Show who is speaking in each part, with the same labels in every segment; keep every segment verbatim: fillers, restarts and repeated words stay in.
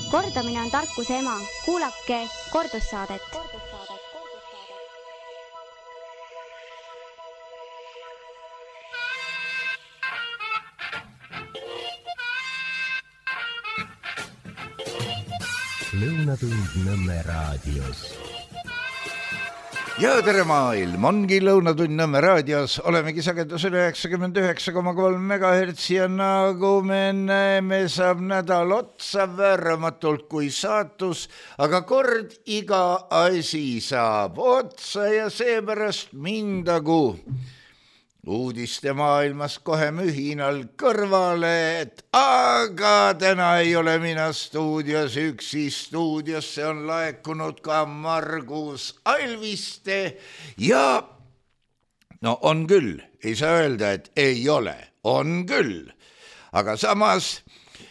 Speaker 1: Kordamine on tarkuse ema. Kuulake kordussaadet.
Speaker 2: Lõunatund Nõmme raadios.
Speaker 3: Ja tere maailm, ongi Lõunatund Nõmme raadios, olemegi sagedusel üheksakümmend üheksa koma kolm megahertsi ja nagu me näeme, saab nädal otsa vääramatult kui saatus, aga kord iga asi saab otsa ja seepärast mindagu uudiste maailmas kohe mühinal kõrvale, et aga täna ei ole mina stuudios üksi, stuudiosse on laekunud ka Margus Alviste ja no on küll, ei saa öelda, et ei ole, on küll, aga samas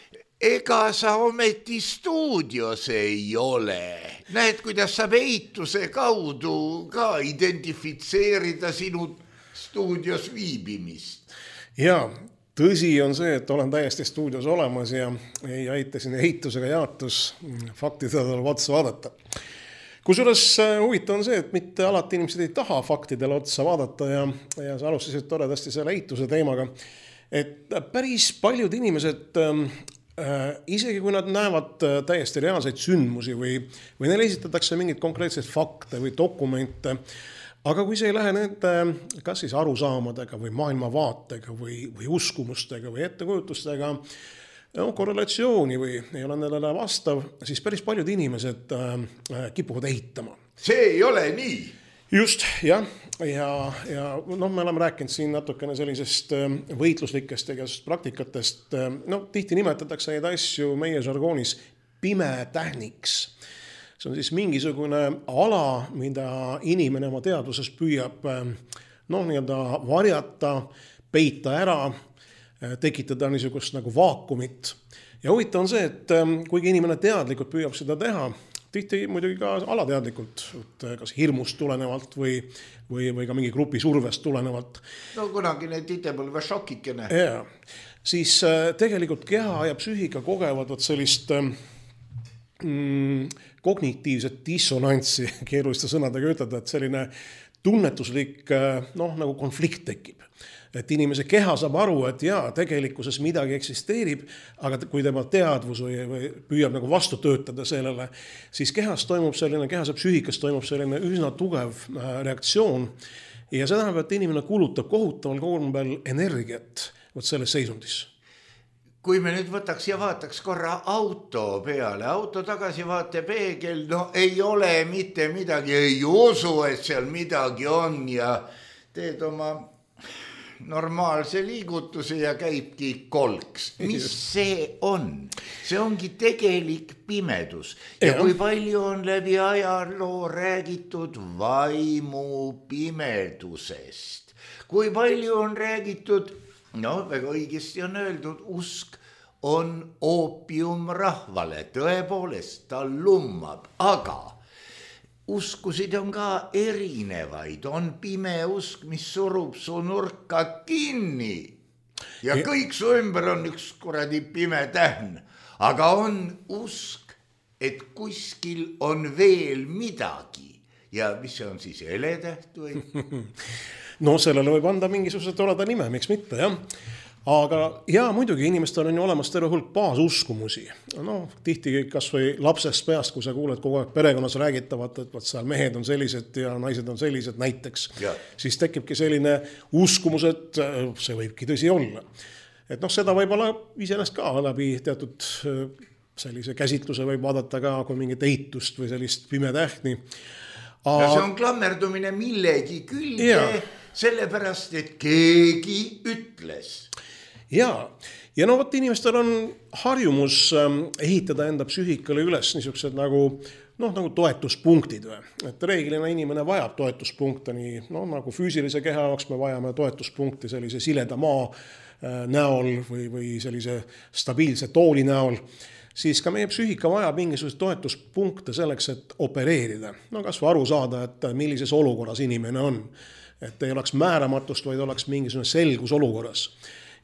Speaker 3: ega sa ometi stuudios ei ole. Näed, kuidas saab eituse kaudu ka identifitseerida sinu stuudios viibimist.
Speaker 4: Ja tõsi on see, et olen täiesti stuudios olemas ja ei aita siin eitusega jaatus faktidele tuleb otsa vaadata. Kusjuures huvitav on see, et mitte alati inimesed ei taha faktidele otsa vaadata ja, ja sa alustasid toredasti selle eituse teemaga, et päris paljud inimesed äh, isegi kui nad näevad täiesti reaalseid sündmusi või, või neile esitatakse mingeid konkreetseid fakte või dokumente, aga kui see ei lähe nende kas siis arusaamadega või maailmavaatega või, või uskumustega või ettekujutustega no, korrelatsiooni või ei ole nendele vastav, siis päris paljud inimesed äh, kipuvad eitama.
Speaker 3: See ei ole nii.
Speaker 4: Just, jah. Ja, ja no, me oleme rääkinud siin natukene sellisest võitluslikest ja praktikatest. No, tihti nimetatakse neid asju meie žargoonis pimetähniks. See on siis mingisugune ala, mida inimene oma teaduses püüab no, nii-öelda varjata, peita ära, tekitada niisugust nagu vaakumit. Ja huvitav on see, et kuigi inimene teadlikult püüab seda teha, tihti muidugi ka alateadlikult, kas hirmust tulenevalt või, või, või ka mingi grupi survest tulenevalt.
Speaker 3: No kunagi need titepõlve šokikene.
Speaker 4: Ja, siis tegelikult keha ja psüühika kogevad sellist mm, kognitiivset dissonantsi, keeruliste sõnadega ütelda, et selline tunnetuslik noh, nagu konflikt tekib. Et inimese keha saab aru, et jaa, tegelikkuses midagi eksisteerib, aga kui tema teadvus või, või püüab nagu vastu töötada sellele, siis kehas toimub selline, kehas ja psüühikas toimub selline üsna tugev reaktsioon ja see tähendab, et inimene kulutab kohutaval kombel energiat võt selles seisundis.
Speaker 3: Kui me nüüd võtaks ja vaataks korra auto peale, auto tagasivaate peegel, no ei ole mitte midagi, ei usu, et seal midagi on ja teed oma normaalse liigutuse ja käibki kolks. Mis see on? See ongi tegelik pimedus. Ja kui palju on läbi ajaloo räägitud vaimu pimedusest? Kui palju on räägitud, no väga õigesti on öeldud, usk on oopium rahvale, tõepoolest ta lummab, aga uskusid on ka erinevaid, on pime usk, mis surub su nurka kinni ja kõik su ümber on üks kuradi pime tähn, aga on usk, et kuskil on veel midagi ja mis see on siis, heletäht või?
Speaker 4: No sellele võib anda mingisuguse toreda nime, miks mitte, jah. Aga jaa, muidugi inimestel on ju olemas terve hulk baasuskumusi. No, tihti kas või lapsest peast, kui sa kuuled kogu aeg perekonnas räägitavat, et seal mehed on sellised ja naised on sellised näiteks, ja. Siis tekibki selline uskumus, et see võibki tõsi olla. Et noh, seda võib olla iseenesest ka läbi teatud sellise käsitluse võib vaadata ka kui mingit eitust või sellist pimetähni.
Speaker 3: A... Ja see on klammerdumine millegi külge, ja. Sellepärast, et keegi ütles.
Speaker 4: Ja, ja no võt inimestel on harjumus ehitada enda psüühikale üles niisugused nagu, noh, nagu toetuspunktid. Et reeglina inimene vajab toetuspunkte, nii no, nagu füüsilise keha jaoks me vajame toetuspunkti sellise sileda maa näol või, või sellise stabiilse tooli näol, siis ka meie psüühika vajab mingisuguseid toetuspunkte selleks, et opereerida. No kas või aru saada, et millises olukorras inimene on. Et ei oleks määramatust, vaid oleks mingisugune selgus olukorras.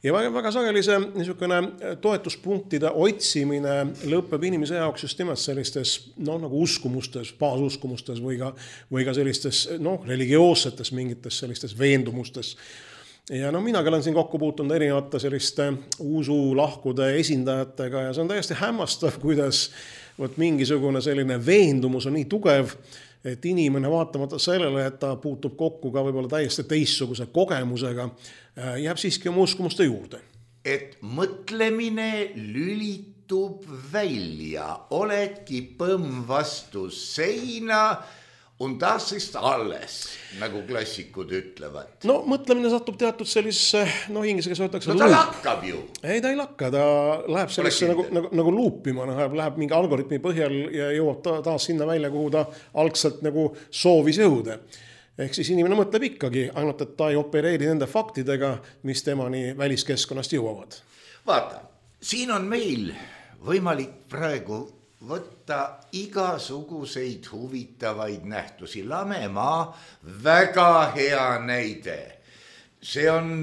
Speaker 4: ja väga, väga sageli see niisugune toetuspunktide otsimine lõpeb inimese jaoks just nimelt sellistes noh, nagu uskumustes, baasuskumustes või ka, või ka sellistes noh, religioossetes mingites sellistes veendumustes. Ja no minagi olen siin kokku puutunud erinevate selliste usulahkude esindajatega ja see on täiesti hämmastav, kuidas võt mingisugune selline veendumus on nii tugev, et inimene vaatamata sellele, et ta puutub kokku ka võib-olla täiesti teistsuguse kogemusega, jääb siiski oma uskumuste juurde.
Speaker 3: Et mõtlemine lülitub välja, oledki põmm vastu seina, on das ist alles, nagu klassikud ütlevad.
Speaker 4: No mõtlemine satub teatud sellisesse, no inglise keeles öeldakse
Speaker 3: no ta luup. Lakkab ju.
Speaker 4: Ei, ta ei lakka, ta läheb sellesse nagu, nagu, nagu luupima, no, läheb mingi algoritmi põhjal ja jõuab ta, taas sinna välja, kuhu ta algselt nagu soovis jõuda. Ehk siis inimene mõtleb ikkagi, ainult et ta ei opereeri nende faktidega, mis temani väliskeskkonnast jõuavad.
Speaker 3: Vaata, siin on meil võimalik praegu võtta igasuguseid huvitavaid nähtusi. Lamemaa, väga hea näide. See on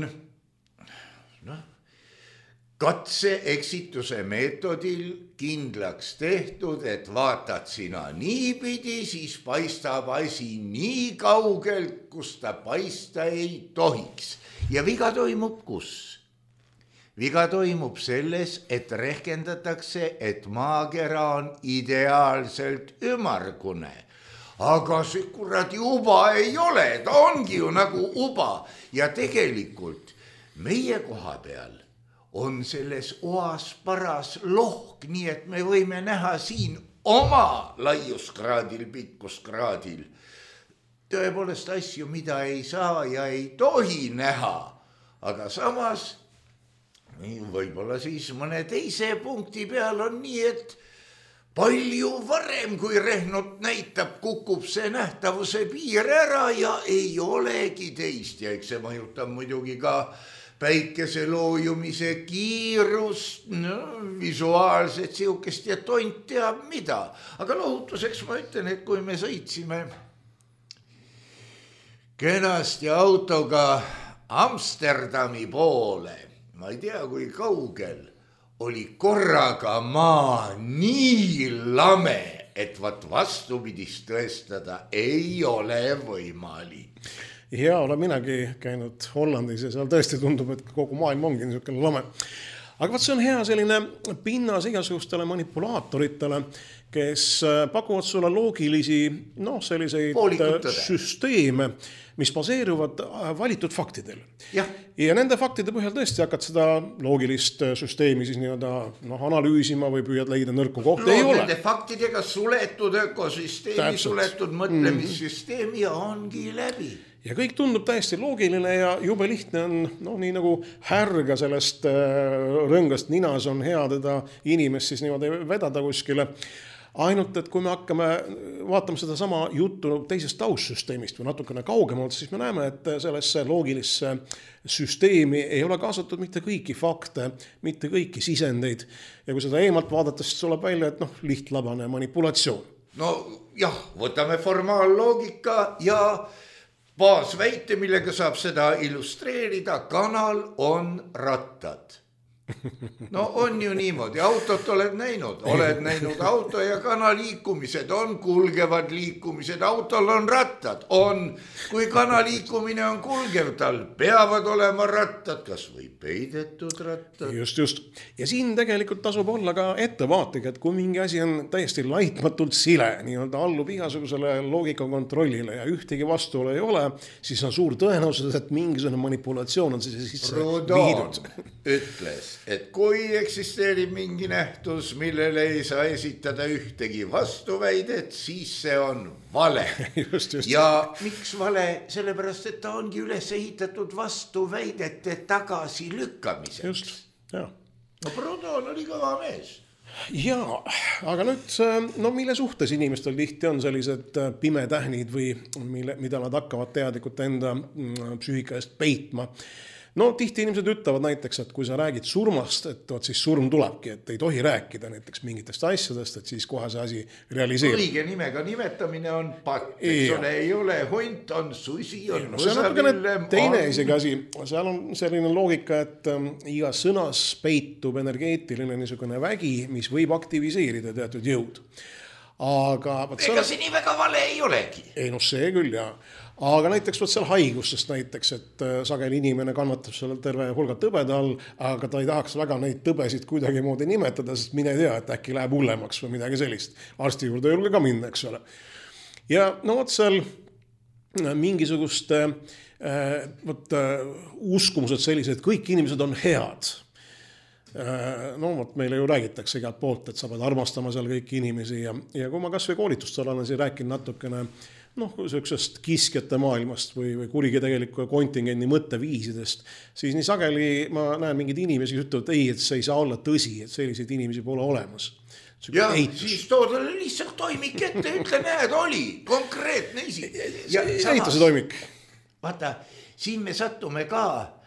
Speaker 3: no, katse eksituse meetodil kindlaks tehtud, et vaatad sina niipidi, siis paistab asi nii kaugelt, kus ta paista ei tohiks. Ja viga toimub kus? Viga toimub selles, et rehkendatakse, et maakera on ideaalselt ümargune. Aga see kuradi uba ei ole, ta ongi ju nagu uba. Ja tegelikult meie koha peal on selles oas paras lohk, nii et me võime näha siin oma laiuskraadil, pikkuskraadil. Tõepoolest asju, mida ei saa ja ei tohi näha, aga samas võib-olla siis mõne teise punkti peal on nii, et palju varem, kui rehnut näitab, kukub see nähtavuse piir ära ja ei olegi teist. Ja eks see mõjutab muidugi ka päikese loojumise kiirust, no, visuaalset siukest ja tont teab mida. Aga lohutuseks ma ütlen, et kui me sõitsime kenasti autoga Amsterdami poole, ma ei tea, kui kaugel, oli korraga maa nii lame, et vaat vastupidist tõestada ei ole võimalik.
Speaker 4: Ja olen minagi käinud Hollandis ja seal tõesti tundub, et kogu maailm ongi niisugune lame. Aga vaat see on hea selline pinnas igasugustele manipulaatoritele, kes pakuvad sulle loogilisi no, selliseid süsteeme, mis baseeruvad valitud faktidel.
Speaker 3: Ja.
Speaker 4: ja nende faktide põhjal tõesti hakkad seda loogilist süsteemi siis nii-öelda no, analüüsima või püüad leida nõrku kohta. Ei ole.
Speaker 3: Nende faktidega suletud ökosüsteemi, Täpselt. Suletud mõtlemissüsteemi ja ongi läbi.
Speaker 4: Ja kõik tundub täiesti loogiline ja jube lihtne on, no nii nagu härga sellest rõngast ninas on hea teda inimest siis niimoodi vedada kuskile. Ainult, et kui me hakkame vaatama seda sama juttu teisest taustsüsteemist või natukene kaugemalt, siis me näeme, et sellesse loogilisse süsteemi ei ole kaasatud mitte kõiki fakte, mitte kõiki sisendeid. Ja kui seda eemalt vaadata, siis tuleb välja, et noh, lihtlabane manipulatsioon.
Speaker 3: No jah, võtame formaalloogika ja baasväite, millega saab seda illustreerida, kanal on rattad. No on ju niimoodi, autot oled näinud, oled näinud auto ja kana liikumised on kulgevad liikumised, autol on rattad, on, kui kana liikumine on kulgev, tal peavad olema rattad, kas või peidetud rattad.
Speaker 4: Just, just. Ja siin tegelikult tasub olla ka ettevaatig, et kui mingi asi on täiesti laitmatult sile, nii-öelda allub igasugusele loogikakontrollile ja ühtegi vastuole ei ole, siis on suur tõenäosus, et mingisugune manipulatsioon on siis sisse viidud.
Speaker 3: Ütles, et kui eksisteerib mingi nähtus, millele ei saa esitada ühtegi vastuväidet, siis see on vale.
Speaker 4: Just, just.
Speaker 3: Ja miks vale? Sellepärast, et ta ongi üles ehitatud vastuväidete tagasi lükkamiseks.
Speaker 4: Just, jah.
Speaker 3: No Proudhon oli kõva mees.
Speaker 4: Jaa, aga nüüd, no mille suhtes inimestel tihti on sellised pimetähnid või mille, mida nad hakkavad teadlikult enda psüühika eest peitma. no tihti inimesed ütlevad näiteks, et kui sa räägid surmast, et oot, siis surm tulebki, et ei tohi rääkida näiteks mingitest asjadest, et siis kohe see asi realiseerib.
Speaker 3: Õige nimega nimetamine on patt, eks ole, ei ole hunt, on susi, on
Speaker 4: no, see on natukene teine isegi asi, seal on selline loogika, et ähm, iga sõnas peitub energeetiline niisugune vägi, mis võib aktiviseerida teatud jõud. Aga
Speaker 3: ega see nii väga vale ei olegi.
Speaker 4: Ei, no see küll, jah. Aga näiteks võt seal haigustest näiteks, et sageli inimene kannatab selle terve hulga tõbede all, aga ta ei tahaks väga neid tõbesid kuidagi moodi nimetada, sest mine tea, et äkki läheb hullemaks või midagi sellist. Arsti juurde julge ka minna, eks ole. Ja no võt seal mingisugust võt, uskumused sellised, kõik inimesed on head. No võt meile ju räägitakse igalt poolt, et sa pead armastama seal kõiki inimesi ja, ja kui ma kas või koolitust olen siin rääkinud natukene noh, sellisest kiskjate maailmast või, või kurigi tegeliku kontingendi mõtteviisidest, siis nii sageli ma näen mingid inimesi, kes ütlevad, ei, et see ei saa olla tõsi, et selliseid inimesi pole olemas.
Speaker 3: Ja eitus. Siis toodale lihtsalt toimik ette, ütle, näed, oli konkreetne isi.
Speaker 4: Eituse toimik.
Speaker 3: Vaata, siin me sattume ka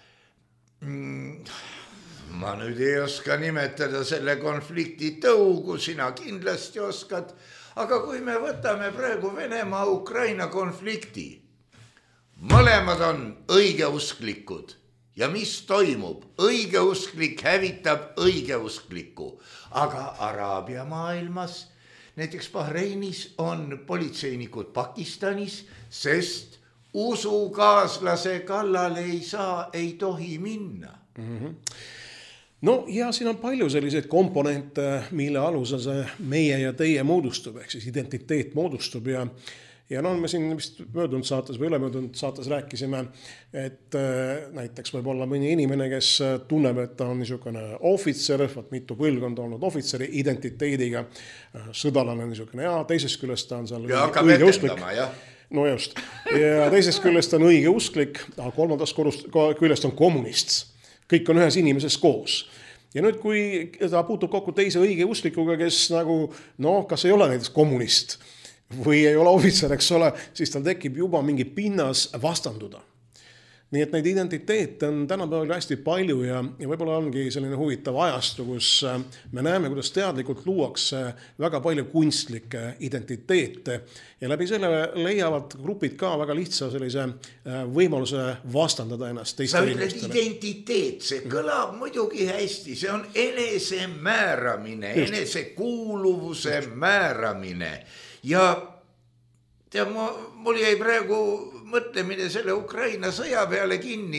Speaker 3: mm, ma nüüd ei oska nimetada selle konflikti tõugu, sina kindlasti oskad, aga kui me võtame praegu Venemaa-Ukraina konflikti, mõlemad on õigeusklikud ja mis toimub? Õigeusklik hävitab õigeusklikku, aga Araabia maailmas, näiteks Bahreinis on politseinikud Pakistanis, sest usukaaslase kallale ei saa, ei tohi minna.
Speaker 4: Mhm. No ja siin on palju selliseid komponente, mille alusel see meie ja teie moodustub, ehk siis identiteet moodustub ja, ja no me siin vist möödunud saates või ülemöödunud saates rääkisime, et äh, näiteks võib olla mõni inimene, kes tunneb, et ta on niisugune ohvitser, mitu põlvkonda olnud ohvitseri identiteediga, sõdalane niisugune ja teisest küljest ta on seal
Speaker 3: ja hakkab etendama, jah.
Speaker 4: No just. Ja teisest küljest on õige usklik, aga kolmandast küljest on kommunist. Kõik on ühes inimeses koos. Ja nüüd, kui ta puutub kokku teise õige usklikuga, kes nagu, no, kas ei ole näiteks kommunist või ei ole ohvitser, eks ole, siis tal tekib juba mingi pinnas vastanduda. Nii et neid identiteete on tänapäeval hästi palju ja, ja võib-olla ongi selline huvitav ajastu, kus me näeme, kuidas teadlikult luuakse väga palju kunstlikke identiteete ja läbi selle leiavad grupid ka väga lihtsa sellise võimaluse vastandada ennast teiste
Speaker 3: sa ütled identiteet, see kõlab muidugi hästi, see on enese määramine, enese kuuluvuse määramine ja tea, mul jäi praegu mõtlemine selle Ukraina sõja peale kinni.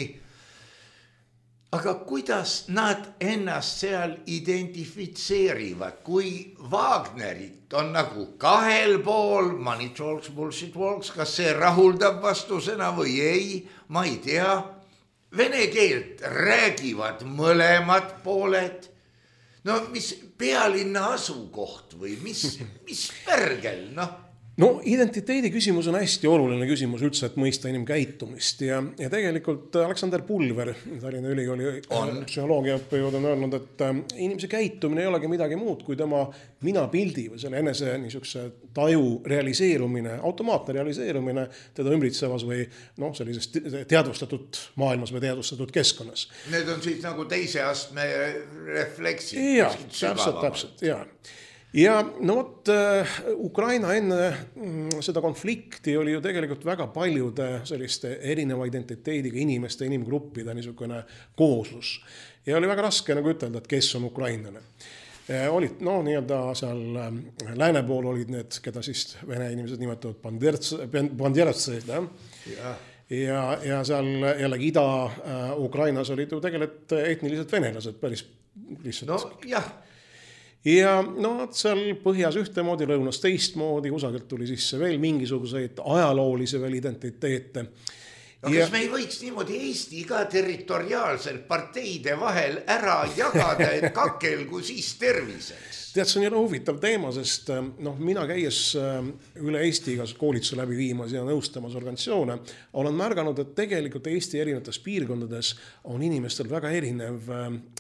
Speaker 3: Aga kuidas nad ennast seal identifitseerivad, kui Wagnerit on nagu kahel pool, money talks, bullshit walks, kas see rahuldab vastusena või ei, ma ei tea. Vene keelt räägivad mõlemad pooled. No mis pealinna asukoht või mis, mis pärgel, noh.
Speaker 4: No identiteedi küsimus on hästi oluline küsimus üldse, et mõista inimkäitumist ja, ja tegelikult Aleksander Pulver, Tallinna Ülikooli psühholoogia õppejõud on öelnud, et inimese käitumine ei olegi midagi muud kui tema minapildi või selle enese niisuguse taju realiseerumine, automaatne realiseerumine teda ümbritsevas või noh, sellises teadvustatud maailmas või teadvustatud keskkonnas.
Speaker 3: Need on siis nagu teise astme refleksid.
Speaker 4: Ja, täpselt, täpselt, ja. Ja no võt, Ukraina enne seda konflikti oli ju tegelikult väga paljude selliste erineva identiteediga inimeste, inimgruppide niisugune kooslus. Ja oli väga raske nagu ütelda, et kes on ukrainlane. Olid, no nii-öelda seal lääne pool olid need, keda siis vene inimesed nimetavad banderatseid, ja, ja, ja seal jällegi Ida-Ukrainas olid ju tegelikult etniliselt venelased päris lihtsalt.
Speaker 3: No jah.
Speaker 4: Ja no seal põhjas ühtemoodi, lõunas teistmoodi, kusagilt tuli sisse veel mingisuguseid ajaloolisi veel identiteete.
Speaker 3: No, ja kas me ei võiks niimoodi Eesti ka territoriaalselt parteide vahel ära jagada, et kakelgu siis terviseks?
Speaker 4: Tead, see on jälle huvitav teema, sest noh, mina käies üle Eesti igas koolituse läbi viimas ja nõustamas organisatsioone, olen märganud, et tegelikult Eesti erinevates piirkondades on inimestel väga erinev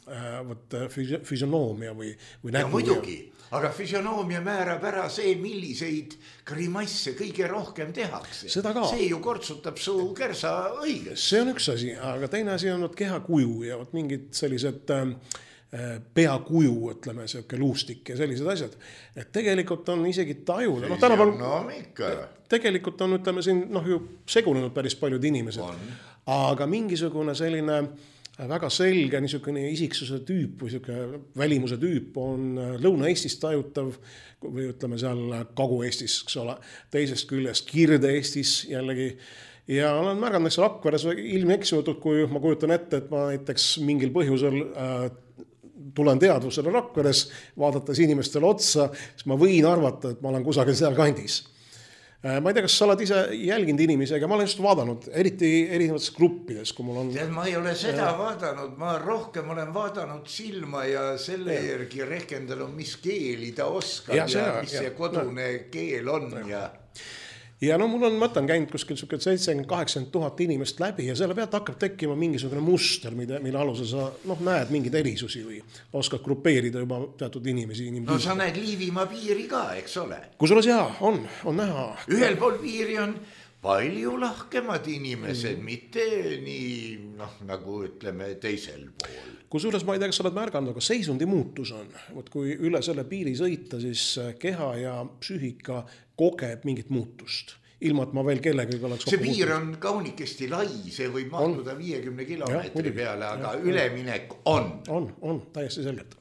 Speaker 4: võt, füsionoomia või, või
Speaker 3: ja
Speaker 4: nägu.
Speaker 3: Muidugi, aga füsionoomia määrab ära see, milliseid grimasse kõige rohkem tehakse. See ju kortsutab su kersa õiges.
Speaker 4: See on üks asi, aga teine asi on kehakuju ja võt mingid sellised äh, peakuju, ütleme, selline luustik ja sellised asjad. Et tegelikult on isegi tajuda. No,
Speaker 3: Füsionoomika.
Speaker 4: Tegelikult on, ütleme, siin noh, ju segunenud päris paljud inimesed. On. Aga mingisugune selline väga selge niisugune isiksuse tüüp või niisugune välimuse tüüp on Lõuna-Eestis tajutav või ütleme seal Kagu-Eestis, eks ole, teisest küljest Kirde-Eestis jällegi. Ja olen märganud, et Rakveres ilmi eksimatud, kui ma kujutan ette, et ma näiteks mingil põhjusel äh, tulen teadvusele Rakveres, vaadates inimestele otsa, siis ma võin arvata, et ma olen kusagil seal kandis. Ma ei tea, kas sa oled ise jälginud inimesi, aga ma olen just vaadanud, eriti erinevates gruppides, kui mul on...
Speaker 3: Ma ei ole seda ja... vaadanud, ma rohkem olen vaadanud silma ja selle ja. järgi rehkendanud, mis keeli ta oskab ja, ja mis ja. see kodune ja. keel on ja... ja...
Speaker 4: Ja no mul on mõtlen käinud kuskil seitsekümmend kaheksakümmend tuhat inimest läbi ja selle pealt hakkab tekkima mingisugune muster, mille, mille alusel sa noh, näed mingeid erisusi või oskad grupeerida juba teatud inimesi.
Speaker 3: No sa näed Liivimaa piiri ka, eks ole?
Speaker 4: Kusjuures jaa, on, on näha.
Speaker 3: Ühel pool piiri on palju lahkemad inimesed, mm. mitte nii noh, nagu ütleme teisel pool.
Speaker 4: Kusjuures ma ei tea, kas sa oled märganud, aga seisundi muutus on. Võt, kui üle selle piiri sõita, siis keha ja psüühika kogeb mingit muutust. Ilma, et ma veel kellega oleks...
Speaker 3: See piir on kaunikesti lai, see võib mahtuda viiekümne kilomeetri ja, peale, aga ja, üleminek on.
Speaker 4: On, on, täiesti selgelt.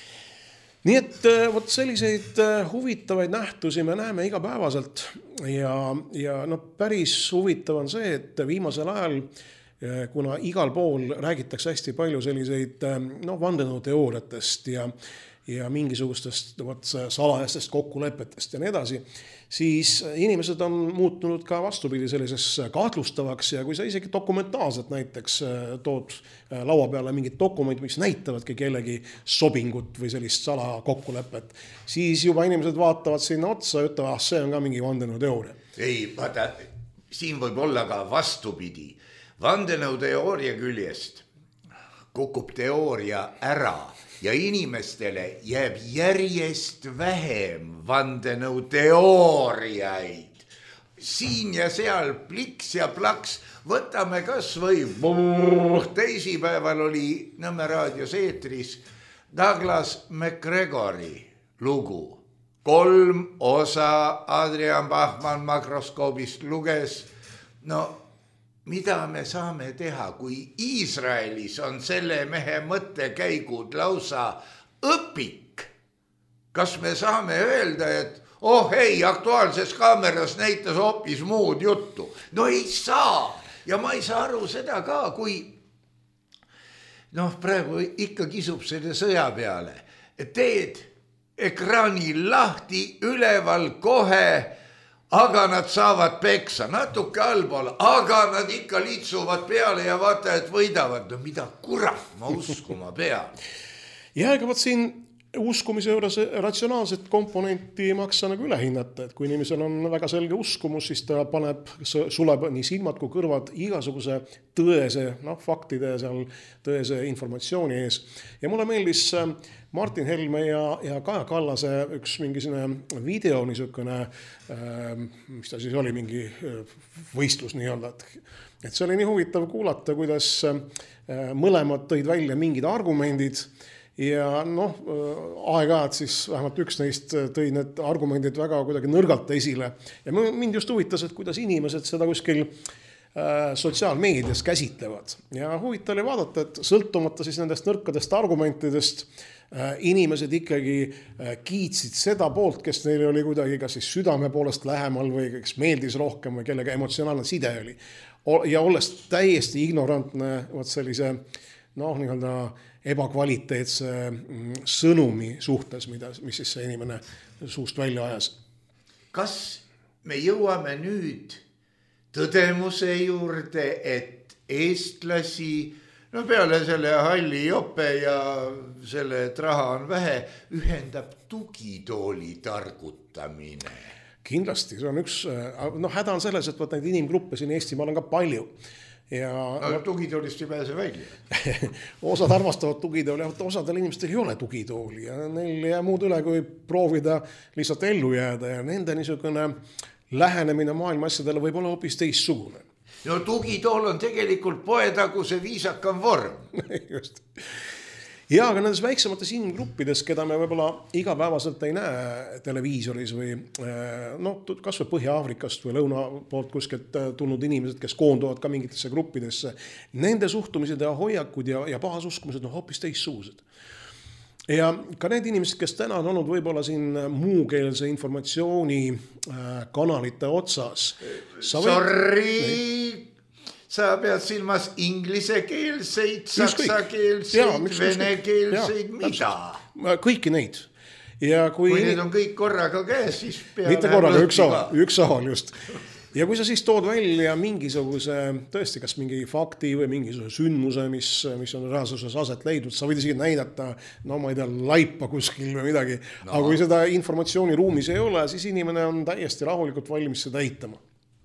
Speaker 4: Nii et võt selliseid huvitavaid nähtusi me näeme igapäevaselt ja, ja no, päris huvitav on see, et viimasel ajal, kuna igal pool räägitakse hästi palju selliseid no, vandenõuteooriatest ja, ja mingisugustest võt, salajastest kokkulepetest ja nii edasi, siis inimesed on muutunud ka vastupidi sellises kahtlustavaks ja kui sa isegi dokumentaalselt näiteks tood laua peale mingid dokumendid, mis näitavadki kellegi sobingut või sellist sala kokkulepet, siis juba inimesed vaatavad sinna otsa ja ütlevad, ah, see on ka mingi vandenõuteooria.
Speaker 3: Ei, vaata, siin võib olla ka vastupidi. Vandenõuteooria küljest kukub teooria ära ja inimestele jääb järjest vähem vandenõuteooriaid. Siin ja seal pliks ja plaks, võtame kas või brrr, teisipäeval oli Nõmme raadios eetris Douglas McGregori lugu. Kolm osa Adrian Bachmann makroskoobist luges. No mida me saame teha, kui Iisraelis on selle mehe mõttekäigud lausa õpik? Kas me saame öelda, et oh ei, Aktuaalses Kaameras näitas hoopis muud juttu? No ei saa. Ja ma ei saa aru seda ka, kui noh, praegu ikka kisub selle sõja peale. Teed ekraani lahti üleval kohe, aga nad saavad peksa, natuke allpool, aga nad ikka litsuvad peale ja vaata, et võidavad. No mida kurat ma uskuma pean?
Speaker 4: Ja ega võt siin uskumise juures ratsionaalset komponenti ei maksa nagu üle hinnata, et kui inimesel on väga selge uskumus, siis ta paneb, suleb nii silmad kui kõrvad igasuguse tõese, noh, faktide seal tõese informatsiooni ees. Ja mulle meeldis Martin Helme ja, ja Kaja Kallase üks mingisugune video, niisugune, mis ta siis oli, mingi võistlus nii-öelda. Et see oli nii huvitav kuulata, kuidas mõlemad tõid välja mingid argumendid ja noh, aeg-ajad siis vähemalt üks neist tõi need argumendid väga kuidagi nõrgalt esile. Ja mind just huvitas, et kuidas inimesed seda kuskil sotsiaalmeedias käsitlevad. Ja huvitav oli vaadata, et sõltumata siis nendest nõrkadest argumentidest inimesed ikkagi kiitsid seda poolt, kes neil oli kuidagi kas siis südame poolest lähemal või kes meeldis rohkem või kellega emotsionaalne side oli. Ja olles täiesti ignorantne võt sellise noh, nii-öelda ebakvaliteetse sõnumi suhtes, mida, mis siis see inimene suust välja ajas.
Speaker 3: Kas me jõuame nüüd tõdemuse juurde, et eestlasi, no peale selle halli jope ja selle, et raha on vähe, ühendab tugitooli targutamine?
Speaker 4: Kindlasti, see on üks, noh, häda on selles, et võt neid inimgruppe siin Eestimaal on ka palju. ja
Speaker 3: no, tugitoolist ei pääse välja.
Speaker 4: Osad armastavad tugitooli, osadel inimestel ei ole tugitooli ja neil ei jää muud üle, kui proovida lihtsalt ellu jääda ja nende niisugune lähenemine maailma asjadele võib olla hoopis teissugune.
Speaker 3: No tugitool on tegelikult poetaguse viisakam vorm.
Speaker 4: Just. Ja aga nendes väiksemates inimgruppides, keda me võib-olla igapäevaselt ei näe televiisoris või no, kas või Põhja-Aafrikast või lõuna poolt kuskilt tulnud inimesed, kes koonduvad ka mingitesse gruppidesse, nende suhtumised ja hoiakud ja, ja paasuskumised on hoopis teissugused. Ja ka need inimesed, kes täna on olnud võib-olla siin muukeelse informatsiooni kanalite otsas.
Speaker 3: Sorry! Sa pead silmas inglisekeelseid, saksakeelseid, venekeelseid, mida?
Speaker 4: Kõiki neid. Ja kui,
Speaker 3: kui need on kõik korraga käes, siis peale...
Speaker 4: Mitte korraga, üks ahal, üks ahal just. Ja kui sa siis tood välja mingisuguse, tõesti, kas mingi fakti või mingisuguse sündmuse, mis, mis on reaalsuses aset leidnud, sa võid isegi näidata, no ma ei tea, laipa kuskil või midagi. No. Aga kui seda informatsiooni ruumis ei ole, siis inimene on täiesti rahulikult valmis seda eitama.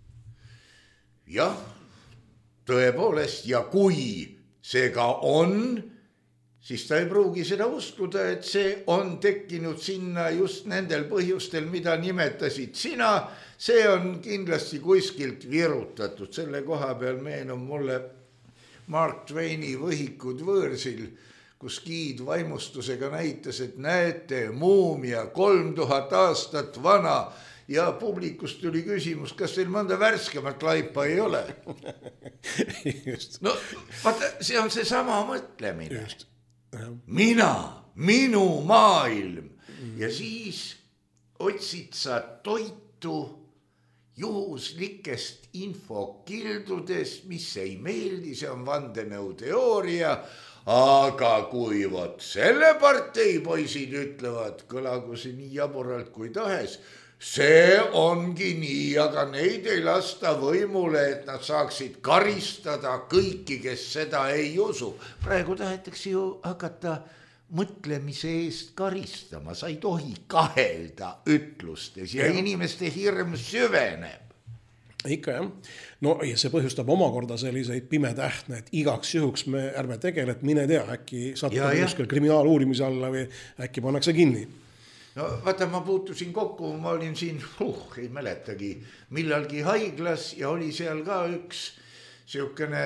Speaker 3: Jah. Tõepoolest, ja kui see ka on, siis ta ei pruugi seda uskuda, et see on tekkinud sinna just nendel põhjustel, mida nimetasid sina. See on kindlasti kuskilt virutatud. Selle koha peal meenub mulle Mark Twaini Võhikud võõrsil, kus giid vaimustusega näitas, et näete, muumia kolm tuhat aastat vana. Ja publikust tuli küsimus, kas teil mõnda värskemat laipa ei ole? Just. No, vaata, see on see sama mõtlemine. Just. Mina, minu maailm. Ja siis otsid sa toitu juhuslikest infokildudest, mis ei meeldi, see on vandenõuteooria, aga kui vot selle partei poisid ütlevad, kõlagu see nii jaburalt kui tahes, see ongi nii, aga neid ei lasta võimule, et nad saaksid karistada kõiki, kes seda ei usu. Praegu tahetakse ju hakata mõtlemise eest karistama. Sa ei tohi kahelda ütlustes ja, ja inimeste hirm süveneb.
Speaker 4: Ikka jah. No ja see põhjustab omakorda selliseid pimetähtne, et igaks juhuks me ärme tegele, et mine tea, äkki satub kuskil kriminaaluurimise alla või äkki pannakse kinni.
Speaker 3: No vaata, ma puutusin kokku, ma olin siin, uh, ei mäletagi, millalgi haiglas ja oli seal ka üks siukene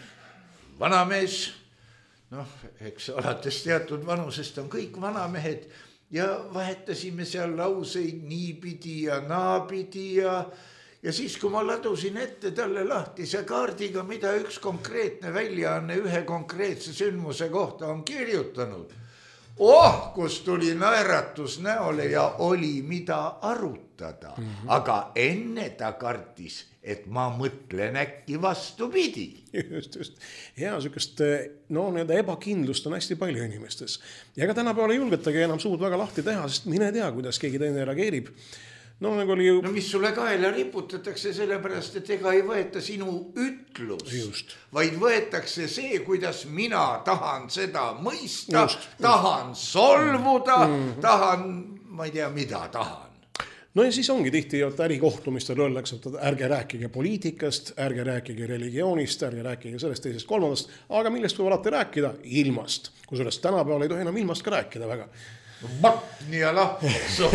Speaker 3: vanamees, noh, eks alates teatud vanusest on kõik vanamehed ja vahetasime seal lauseid niipidi ja naapidi ja, ja siis, kui ma ladusin ette talle lahtise kaardiga, mida üks konkreetne väljaanne ühe konkreetse sündmuse kohta on kirjutanud, oh, kus tuli naeratus näole ja oli mida arutada. Mm-hmm. Aga enne ta kartis, et ma mõtlen äkki vastupidi.
Speaker 4: Just, just. Ja sükest, no need ebakindlust on hästi palju inimestes. Ja ka tänapäeval ei julgetagi enam suud väga lahti teha, sest mine tea, kuidas keegi teine reageerib. No, nagu oli ju...
Speaker 3: no mis sulle kaela riputatakse sellepärast, et ega ei võeta sinu ütlust, just. Vaid võetakse see, kuidas mina tahan seda mõista, just. Tahan solvuda, mm-hmm. Tahan, ma ei tea, mida tahan.
Speaker 4: No ja siis ongi tihti, et ärikohtumistel öeldakse, et ärge rääkige poliitikast, ärge rääkige religioonist, ärge rääkige sellest teisest kolmandast, aga millest võib alati rääkida? Ilmast. Kusjuures tänapäeval ei tohi enam ilmast ka rääkida väga.
Speaker 3: Matni ja lahso.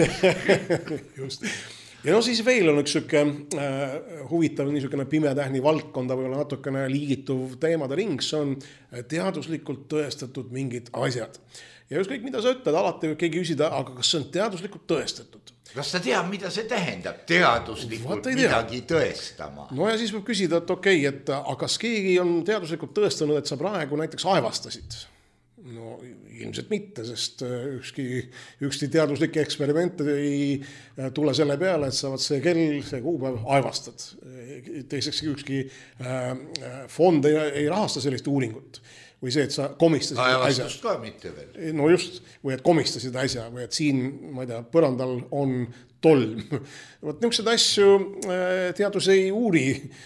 Speaker 4: Just. Ja no siis veel on üks süke äh, huvitav niisugune pimetähni valdkonda või olla natukene liigituv teemade ring, see on teaduslikult tõestatud mingid asjad. Ja just kõik, mida sa ütled, alati võib keegi küsida, aga kas see on teaduslikult tõestatud?
Speaker 3: Kas ta teab, mida see tähendab teaduslikult midagi tõestama?
Speaker 4: No ja siis võib küsida, et okei, okay, et aga kas keegi on teaduslikult tõestanud, et sa praegu näiteks aevastasid? No ilmselt mitte, sest ükski, ükski teaduslik eksperiment ei tule selle peale, et sa vaat see kell, see kuupäev aevastad. Teiseks ükski fond ei, ei rahasta sellist uuringut. Või see, et sa komistasid
Speaker 3: aevastust ka mitte veel.
Speaker 4: No just, või et komistasid asja, või et siin, ma ei tea, põrandal on tolm. Võt niisugused asju teadus ei uuri.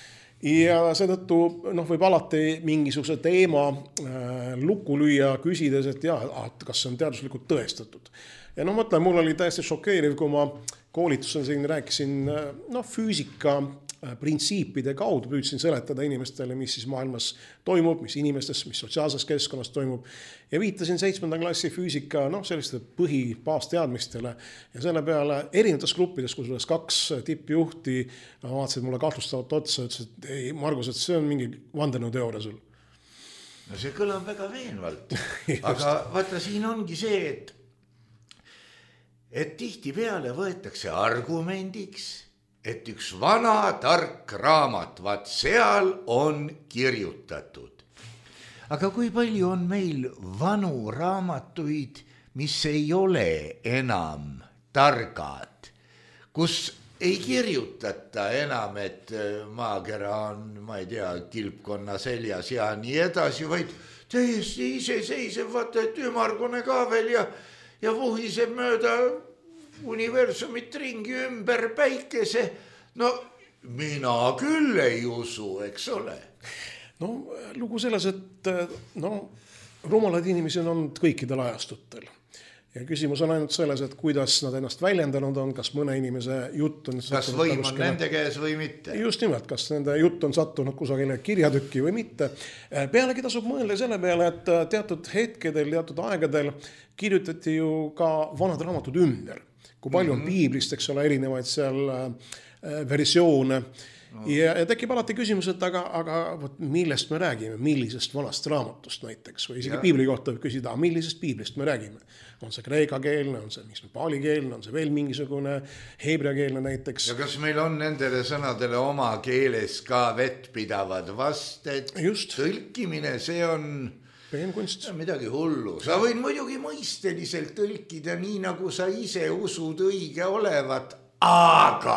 Speaker 4: Ja seetõttu noh, võib alati mingisuguse teema äh, luku lüüa küsides, et jah, kas see on teaduslikult tõestatud. Ja no mõtlen, mul oli täiesti šokeeriv, kui ma koolitusel siin rääkisin no, füüsika printsiipide kaudu püüdsin seletada inimestele, mis siis maailmas toimub, mis inimestes, mis sotsiaalses keskkonnas toimub. Ja viitasin seitsmenda klassi füüsika no, selliste põhibaasteadmistele ja selle peale erinevates gruppides, kus olles kaks tippjuhti no, vaatasid mulle kahtlustavalt otsa, ütlesid, et ei, Margus, et see on mingi vandenõuteooria sul.
Speaker 3: No see kõlab väga veenvalt, aga vaata, siin ongi see, et et tihti peale võetakse argumendiks, et üks vana tark raamat, vaat seal on kirjutatud. Aga kui palju on meil vanu raamatuid, mis ei ole enam targad, kus ei kirjutata enam, et maakera on, ma ei tea, kilpkonna seljas ja nii edasi, vaid täiesti iseseisev, vaata, et ümargune ka veel ja, ja vuhiseb mööda universumit ringi ümber päikese. No mina küll ei usu, eks ole.
Speaker 4: No lugu selles, et no, rumalad inimesi on olnud kõikidel ajastutel. Ja küsimus on ainult selles, et kuidas nad ennast väljendanud on, kas mõne inimese jutt on...
Speaker 3: Kas võim on nende käes või mitte?
Speaker 4: Just nimelt, kas nende jutt on sattunud kusagile kirjatükki või mitte. Pealegi tasub mõelda selle peale, et teatud hetkedel, teatud aegadel kirjutati ju ka vanad raamatud ümber. Kui palju on mm-hmm. piiblist, eks ole, erinevaid seal äh, versioone. No. Ja, ja tekib alati küsimus, et aga, aga võt, millest me räägime, millisest vanast raamatust näiteks, või isegi ja. Piibli kohta võib küsida, millisest piiblist me räägime. On see kreeka keelne, on see mis paali keelne, on see veel mingisugune heebrea keelne näiteks.
Speaker 3: Ja kas meil on nendele sõnadele oma keeles ka vettpidavad vast, et Just. tõlkimine, see on...
Speaker 4: Peenkunst.
Speaker 3: Midagi hullu. Sa võid muidugi mõisteliselt tõlkida nii, nagu sa ise usud õige olevat, aga...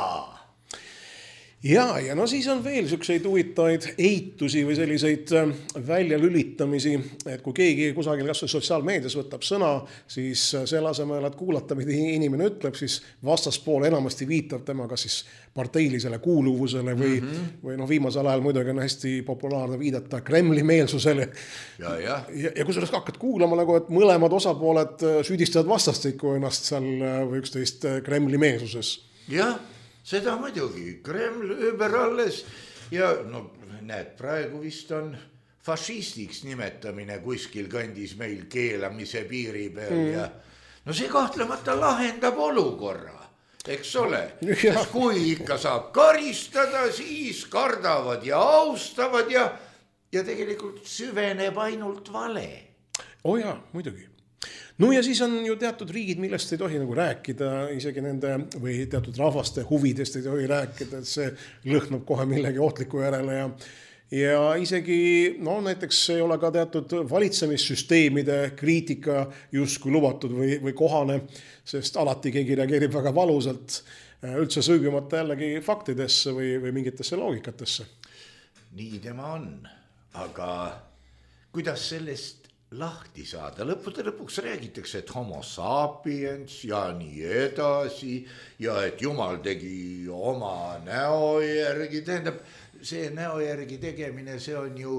Speaker 4: Ja, ja no siis on veel selliseid huvitaid eitusi või selliseid väljalülitamisi, et kui keegi kusagil kas või sotsiaalmeedias võtab sõna, siis selle asemel, et kuulata, mida inimene ütleb, siis vastaspool enamasti viitab tema kas siis parteilisele kuuluvusele või, mm-hmm. või no viimasel ajal muidugi on hästi populaarne viidata Kremli meelsusele.
Speaker 3: Ja, ja.
Speaker 4: ja, ja kui sa hakkad kuulama, nagu, et mõlemad osapooled süüdistavad vastastikku ennast seal või üksteist Kremli meelsuses.
Speaker 3: Jah. Seda muidugi, Kreml ümber alles ja no näed, praegu vist on fašistiks nimetamine kuskil kandis meil keelamise piiri peal mm. ja no see kahtlemata lahendab olukorra, eks ole. Sest kui ikka saab karistada, siis kardavad ja austavad ja, ja tegelikult süveneb ainult vale.
Speaker 4: Oh jaa, muidugi. No ja siis on ju teatud riigid, millest ei tohi nagu rääkida, isegi nende või teatud rahvaste huvidest ei tohi rääkida, et see lõhnab kohe millegi ohtliku järele ja, ja isegi no näiteks ei ole ka teatud valitsemissüsteemide kriitika justkui lubatud või, või kohane, sest alati keegi reageerib väga valusalt üldse sõõgimata jällegi faktidesse või, või mingitesse loogikatesse.
Speaker 3: Nii tema on, aga kuidas sellest lahti saada. Lõppude lõpuks räägitakse, et homo sapiens ja nii edasi ja et Jumal tegi oma näo järgi. Tähendab, see näo järgi tegemine, see on ju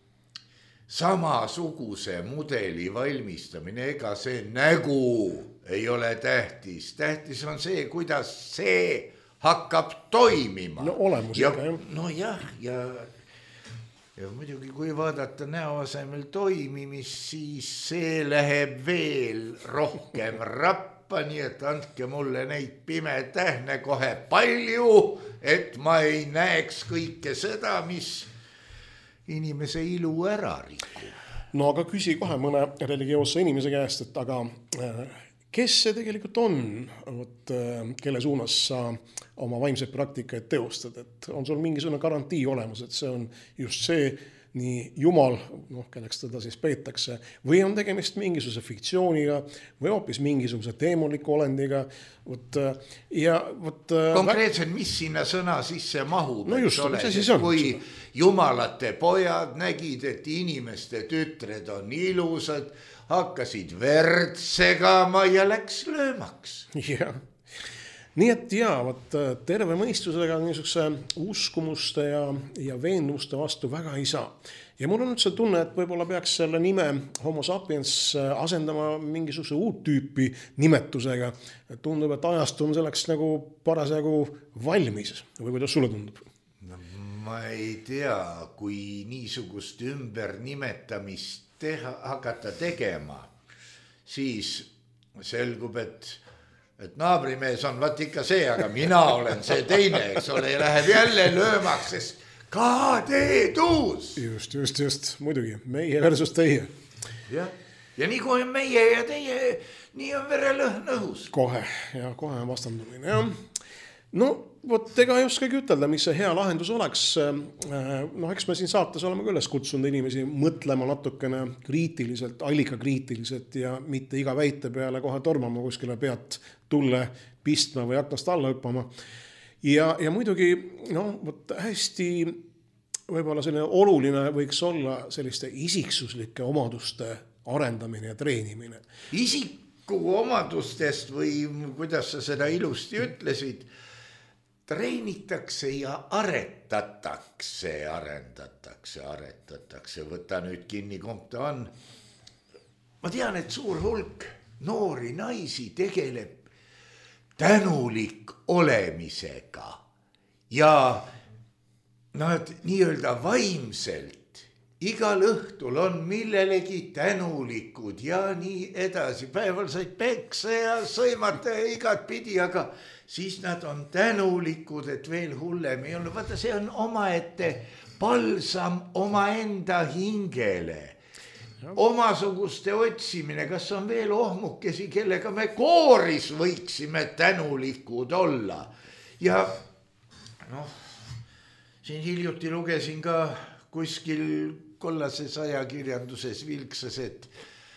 Speaker 3: samasuguse mudeli valmistamine. Ega see nägu ei ole tähtis. Tähtis on see, kuidas see hakkab toimima.
Speaker 4: No olemusega,
Speaker 3: jah. No jah, ja... Ja muidugi, kui vaadata näo asemel toimimist, siis see läheb veel rohkem rappa, nii et andke mulle neid pimetähne kohe palju, et ma ei näeks kõike seda, mis inimese ilu ära rikub.
Speaker 4: No aga küsi kohe mõne religioosse inimese käest, et aga kes see tegelikult on, võt, kelle suunas sa oma vaimseid praktikaid teostad, et on sul mingisugune garantii olemas, et see on just see nii Jumal, noh, kelleks teda siis peetakse, või on tegemist mingisuguse fiktsiooniga või hoopis mingisuguse teemoniku olendiga. Võt, ja, võt,
Speaker 3: konkreetselt, mis sinna sõna sisse mahub?
Speaker 4: No just,
Speaker 3: ole,
Speaker 4: see siis on.
Speaker 3: Kui jumalate pojad nägid, et inimeste tütred on ilusad, hakkasid verd segama ja läks löömaks.
Speaker 4: Jah. Nii et jaa, võt, terve mõistusega niisuguse uskumuste ja, ja veendumuste vastu väga ei saa. Ja mul on üldse tunne, et võib-olla peaks selle nime Homo sapiens asendama mingisuguse uut tüüpi nimetusega. Tundub, et ajast on selleks nagu parasjagu valmis. Või kuidas sulle tundub?
Speaker 3: ma ei tea, kui niisugust ümber nimetamist teha, hakata tegema, siis selgub, et, et naabrimees on vaat ikka see, aga mina olen see teine, eks ole, ja läheb jälle löömaks, sest kadeedus.
Speaker 4: Just, just, just, muidugi, meie versus teie.
Speaker 3: Ja, ja nii kui on meie ja teie, nii on verelõhn õhus.
Speaker 4: Kohe, ja kohe on vastandumine, jah. No, vot ega ei oskagi ütelda, mis see hea lahendus oleks. No, eks me siin saates oleme küll kutsunud inimesi mõtlema natukene kriitiliselt, allikakriitiliselt ja mitte iga väite peale kohe tormama kuskile pead tulle pistma või aknast alla hüppama. Ja, ja muidugi, no, vot hästi võib-olla selline oluline võiks olla selliste isiksuslike omaduste arendamine ja treenimine.
Speaker 3: Isiku omadustest või kuidas sa seda ilusti ütlesid, treenitakse ja aretatakse, arendatakse, aretatakse. Võta nüüd kinni, kumb ta on. Ma tean, et suur hulk noori naisi tegeleb tänulik olemisega ja nad nii-öelda vaimselt igal õhtul on millelegi tänulikud ja nii edasi. Päeval said pekse ja sõimata ja igat pidi, aga siis nad on tänulikud, et veel hullem ei ole. Vaata, see on omaette palsam omaenda hingele. Omasuguste otsimine, kas on veel ohmukesi, kellega me kooris võiksime tänulikud olla. Ja noh, siin hiljuti lugesin ka kuskil kollases ajakirjanduses vilksas, et,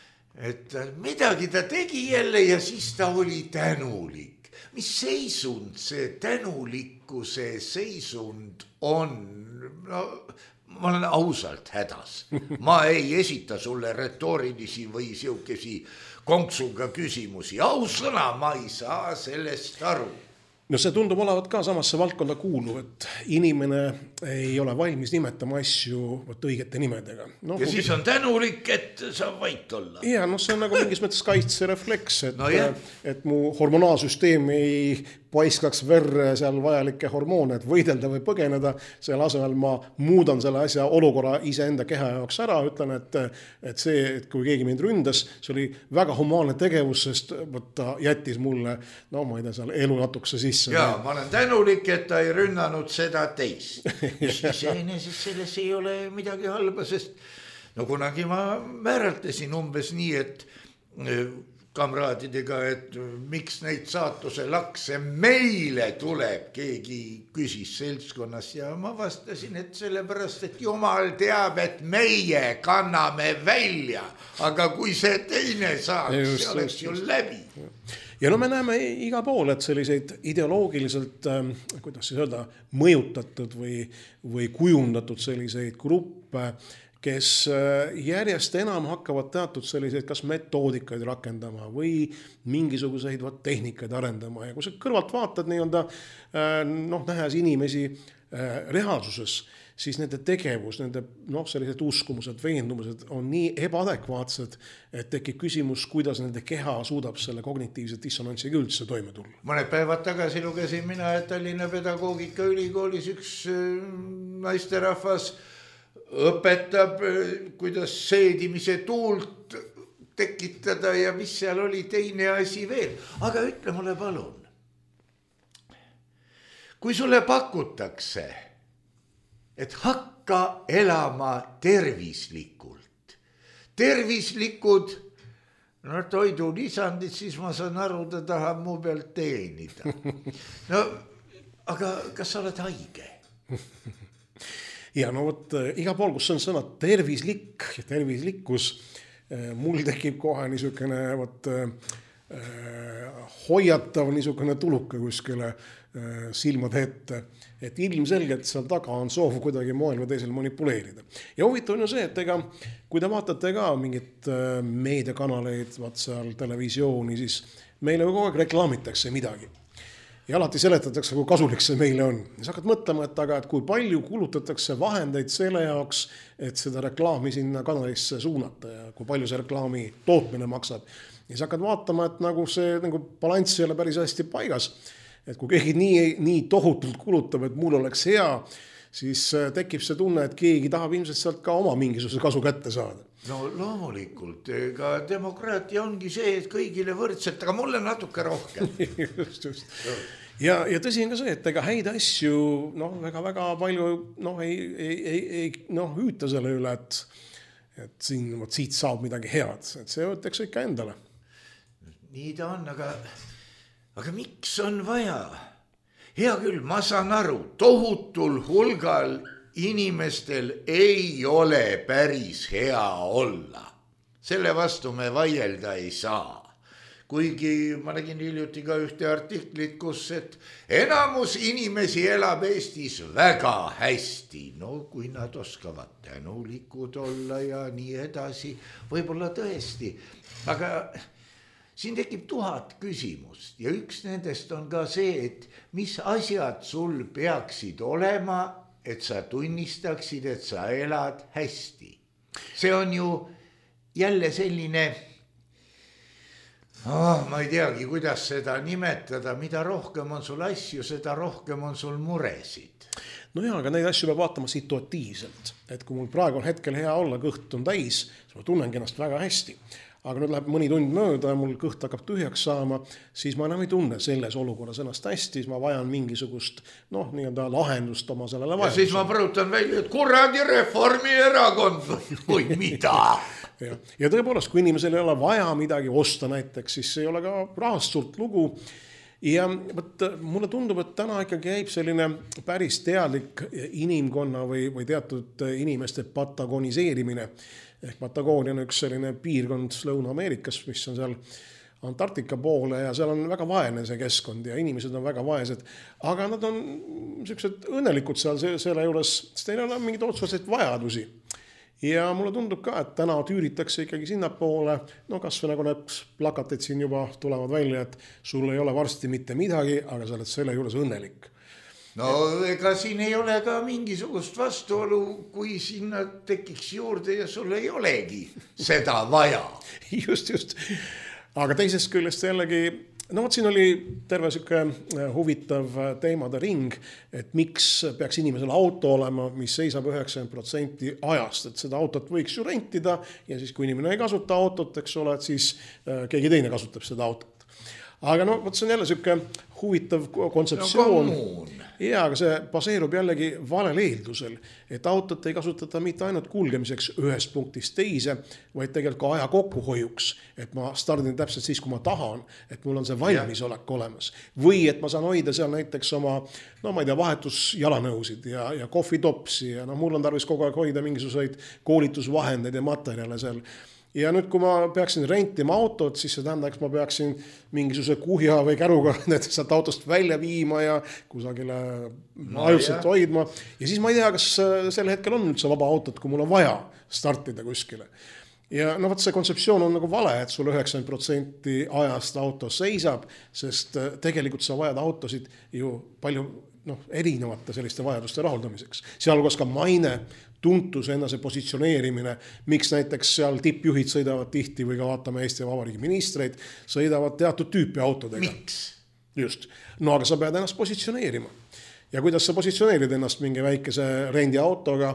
Speaker 3: et midagi ta tegi jälle ja siis ta oli tänulik. Mis seisund see tänulikkuse seisund on? No, ma olen ausalt hädas. Ma ei esita sulle retoorilisi või siukesi konksuga küsimusi. Ausõna, ma ei saa sellest aru.
Speaker 4: No see tundub olevat ka samasse valdkonda kuuluv, et inimene ei ole valmis nimetama asju võt õigete nimedega. No,
Speaker 3: ja siis on tänulik, et saab vait olla.
Speaker 4: Ja, no see on nagu mingis mõttes kaitserefleks, et,
Speaker 3: no,
Speaker 4: et mu hormonaalsüsteem ei paiskaks verre seal vajalikke hormoone, et võidelda või põgeneda. Selle asemel ma muudan selle asja olukorra iseenda keha jaoks ära, ütlen, et, et see, et kui keegi mind ründas, see oli väga humaanne tegevus, sest ta jättis mulle, no ma ei tea, seal elu natukse sisse.
Speaker 3: Ja, ma olen tänulik, et ta ei rünnanud seda teist. Iseenesest selles ei ole midagi halba, sest no kunagi ma määraltasin umbes nii, et kamraadidega, et miks neid saatuse lakse meile tuleb, keegi küsis seltskonnas ja ma vastasin, et sellepärast, et Jumal teab, et meie kanname välja, aga kui see teine saaks, see oleks ju läbi.
Speaker 4: Ja no me näeme iga pool, et selliseid ideoloogiliselt, kuidas siis öelda, mõjutatud või, või kujundatud selliseid gruppe, kes järjest enam hakkavad teatud selliseid kas metoodikaid rakendama või mingisuguseid tehnikaid arendama. Ja kui sa kõrvalt vaatad nii-öelda, noh, nähes inimesi reaalsuses, siis nende tegevus, nende noh, sellised uskumused, veendumused on nii ebaadekvaatsed, et tekib küsimus, kuidas nende keha suudab selle kognitiivse dissonantsiga üldse toime tulla.
Speaker 3: Mõned päevad tagasi lugesin mina, et Tallinna Pedagoogika Ülikoolis üks naisterahvas õpetab, kuidas seedimise tuult tekitada ja mis seal oli teine asi veel. Aga ütle mulle palun, kui sulle pakutakse, et hakka elama tervislikult, tervislikud no, toidulisandid, siis ma saan aru, ta tahab mu pealt teenida. No, aga kas sa oled haige?
Speaker 4: Ja no võt, iga pool, kus on sõna tervislik ja tervislikkus, mul tekib kohe niisugune võt, hoiatav niisugune tuluke kuskile silmade ette, et ilmselgelt seal taga on soov kuidagi moel või teisel manipuleerida. Ja huvitav on ju see, et ega, kui te vaatate ka mingit meediakanaleid, vaat seal televisiooni, siis meile kogu aeg reklaamitakse midagi. Ja alati seletatakse, kui kasulik see meile on. Ja sa hakkad mõtlema, et, aga, et kui palju kulutatakse vahendeid selle jaoks, et seda reklaami sinna kanalisse suunata ja kui palju see reklaami tootmine maksab. Ja sa hakkad vaatama, et nagu see nagu balanss ei ole päris hästi paigas. Et kui keegi nii, nii tohutult kulutab, et mul oleks hea, siis tekib see tunne, et keegi tahab ilmselt sealt ka oma mingisuguse kasu kätte saada.
Speaker 3: No loomulikult, ega demokraatia ongi see, et kõigile võrdselt, aga mulle natuke rohkem.
Speaker 4: just, just. Ja, ja tõsi on ka see, et ega häid asju noh, väga-väga palju noh, ei, ei, ei, ei noh, hüüta selle üle, et, et siin, võt, siit saab midagi head, et see võtaks ikka endale.
Speaker 3: Nii ta on, aga, aga miks on vaja? Hea küll, ma saan aru, tohutul hulgal inimestel ei ole päris hea olla. Selle vastu me vaielda ei saa. Kuigi ma nägin hiljuti ka ühte artiklit, kus et enamus inimesi elab Eestis väga hästi. No kui nad oskavad tänulikud olla ja nii edasi, võib-olla tõesti. Aga siin tekib tuhat küsimust ja üks nendest on ka see, et mis asjad sul peaksid olema, et sa tunnistaksid, et sa elad hästi. See on ju jälle selline... Oh, ma ei teagi, kuidas seda nimetada, mida rohkem on sul asju, seda rohkem on sul muresid.
Speaker 4: No jaa, aga neid asju peab vaatama situatiivselt, et kui mul praegu on hetkel hea olla, kõht on täis, siis ma tunnengi ennast väga hästi. Aga nüüd läheb mõni tund mööda ja mul kõht hakkab tühjaks saama, siis ma enam ei tunne selles olukorras ennast hästi, siis ma vajan mingisugust noh, nii-öelda lahendust oma sellele vajadusele.
Speaker 3: Ja siis ma prõutan välja, et kuradi Reformierakond või mida?
Speaker 4: Ja, ja tõepoolest, kui inimesel ei ole vaja midagi osta näiteks, siis ei ole ka rahast suurt lugu. Ja võt, mulle tundub, et täna ikkagi käib selline päris teadlik inimkonna või, või teatud inimeste patagoniseerimine. Ehk Patagoonia on üks selline piirkond Lõuna-Ameerikas, mis on seal Antarktika poole ja seal on väga vaene see keskkond ja inimesed on väga vaesed. Aga nad on sellised õnnelikud seal selle juures, sest neil on mingid otseselt vajadusi. Ja mulle tundub ka, et täna tüüritakse ikkagi sinna poole, no kas või nagu need plakatid siin juba tulevad välja, et sul ei ole varsti mitte midagi, aga sa oled selle juures õnnelik.
Speaker 3: No ega siin ei ole ka mingisugust vastuolu, kui sinna tekiks juurde ja sul ei olegi seda vaja.
Speaker 4: Just, just. Aga teisest küljest jällegi, no võt siin oli terve siuke huvitav teemade ring, et miks peaks inimesel auto olema, mis seisab üheksakümmend protsenti ajast, et seda autot võiks ju rentida ja siis kui inimene ei kasuta autot, eks ole, et siis keegi teine kasutab seda autot. Aga no, võt see on jälle siuke huvitav kontseptsioon.
Speaker 3: No,
Speaker 4: ja, aga see baseerub jällegi valel eeldusel, et autot ei kasutata mitte ainult kulgemiseks ühest punktist teise, vaid tegelikult ka aja kokkuhoiuks, et ma stardin täpselt siis, kui ma tahan, et mul on see valmisolek olemas. Või et ma saan hoida seal näiteks oma, no ma ei tea, vahetusjalanõusid ja, ja kohvitopsi ja no mul on tarvis kogu aeg hoida mingisuguseid koolitusvahendeid ja materjale seal. Ja nüüd, kui ma peaksin rentima autot, siis see tähendaks, ma peaksin mingisuguse kuhja või käruga sealt autost välja viima ja kusagile no, ajutselt jah. Hoidma. Ja siis ma ei tea, kas sel hetkel on üldse vaba autot, kui mul on vaja startida kuskile. Ja no võt see kontseptsioon on nagu vale, et sul üheksakümmend protsenti ajast auto seisab, sest tegelikult sa vajad autosid ju palju noh, erinevate selliste vajaduste rahuldamiseks. Sealhulgas ka maine, tuntus ennase positsioneerimine, miks näiteks seal tippjuhid sõidavad tihti või ka vaatame Eesti Vabariigi ministreid, sõidavad teatud tüüpi autodega.
Speaker 3: Miks?
Speaker 4: Just. No aga sa pead ennast positsioneerima. Ja kuidas sa positsioneerid ennast mingi väikese rendi autoga?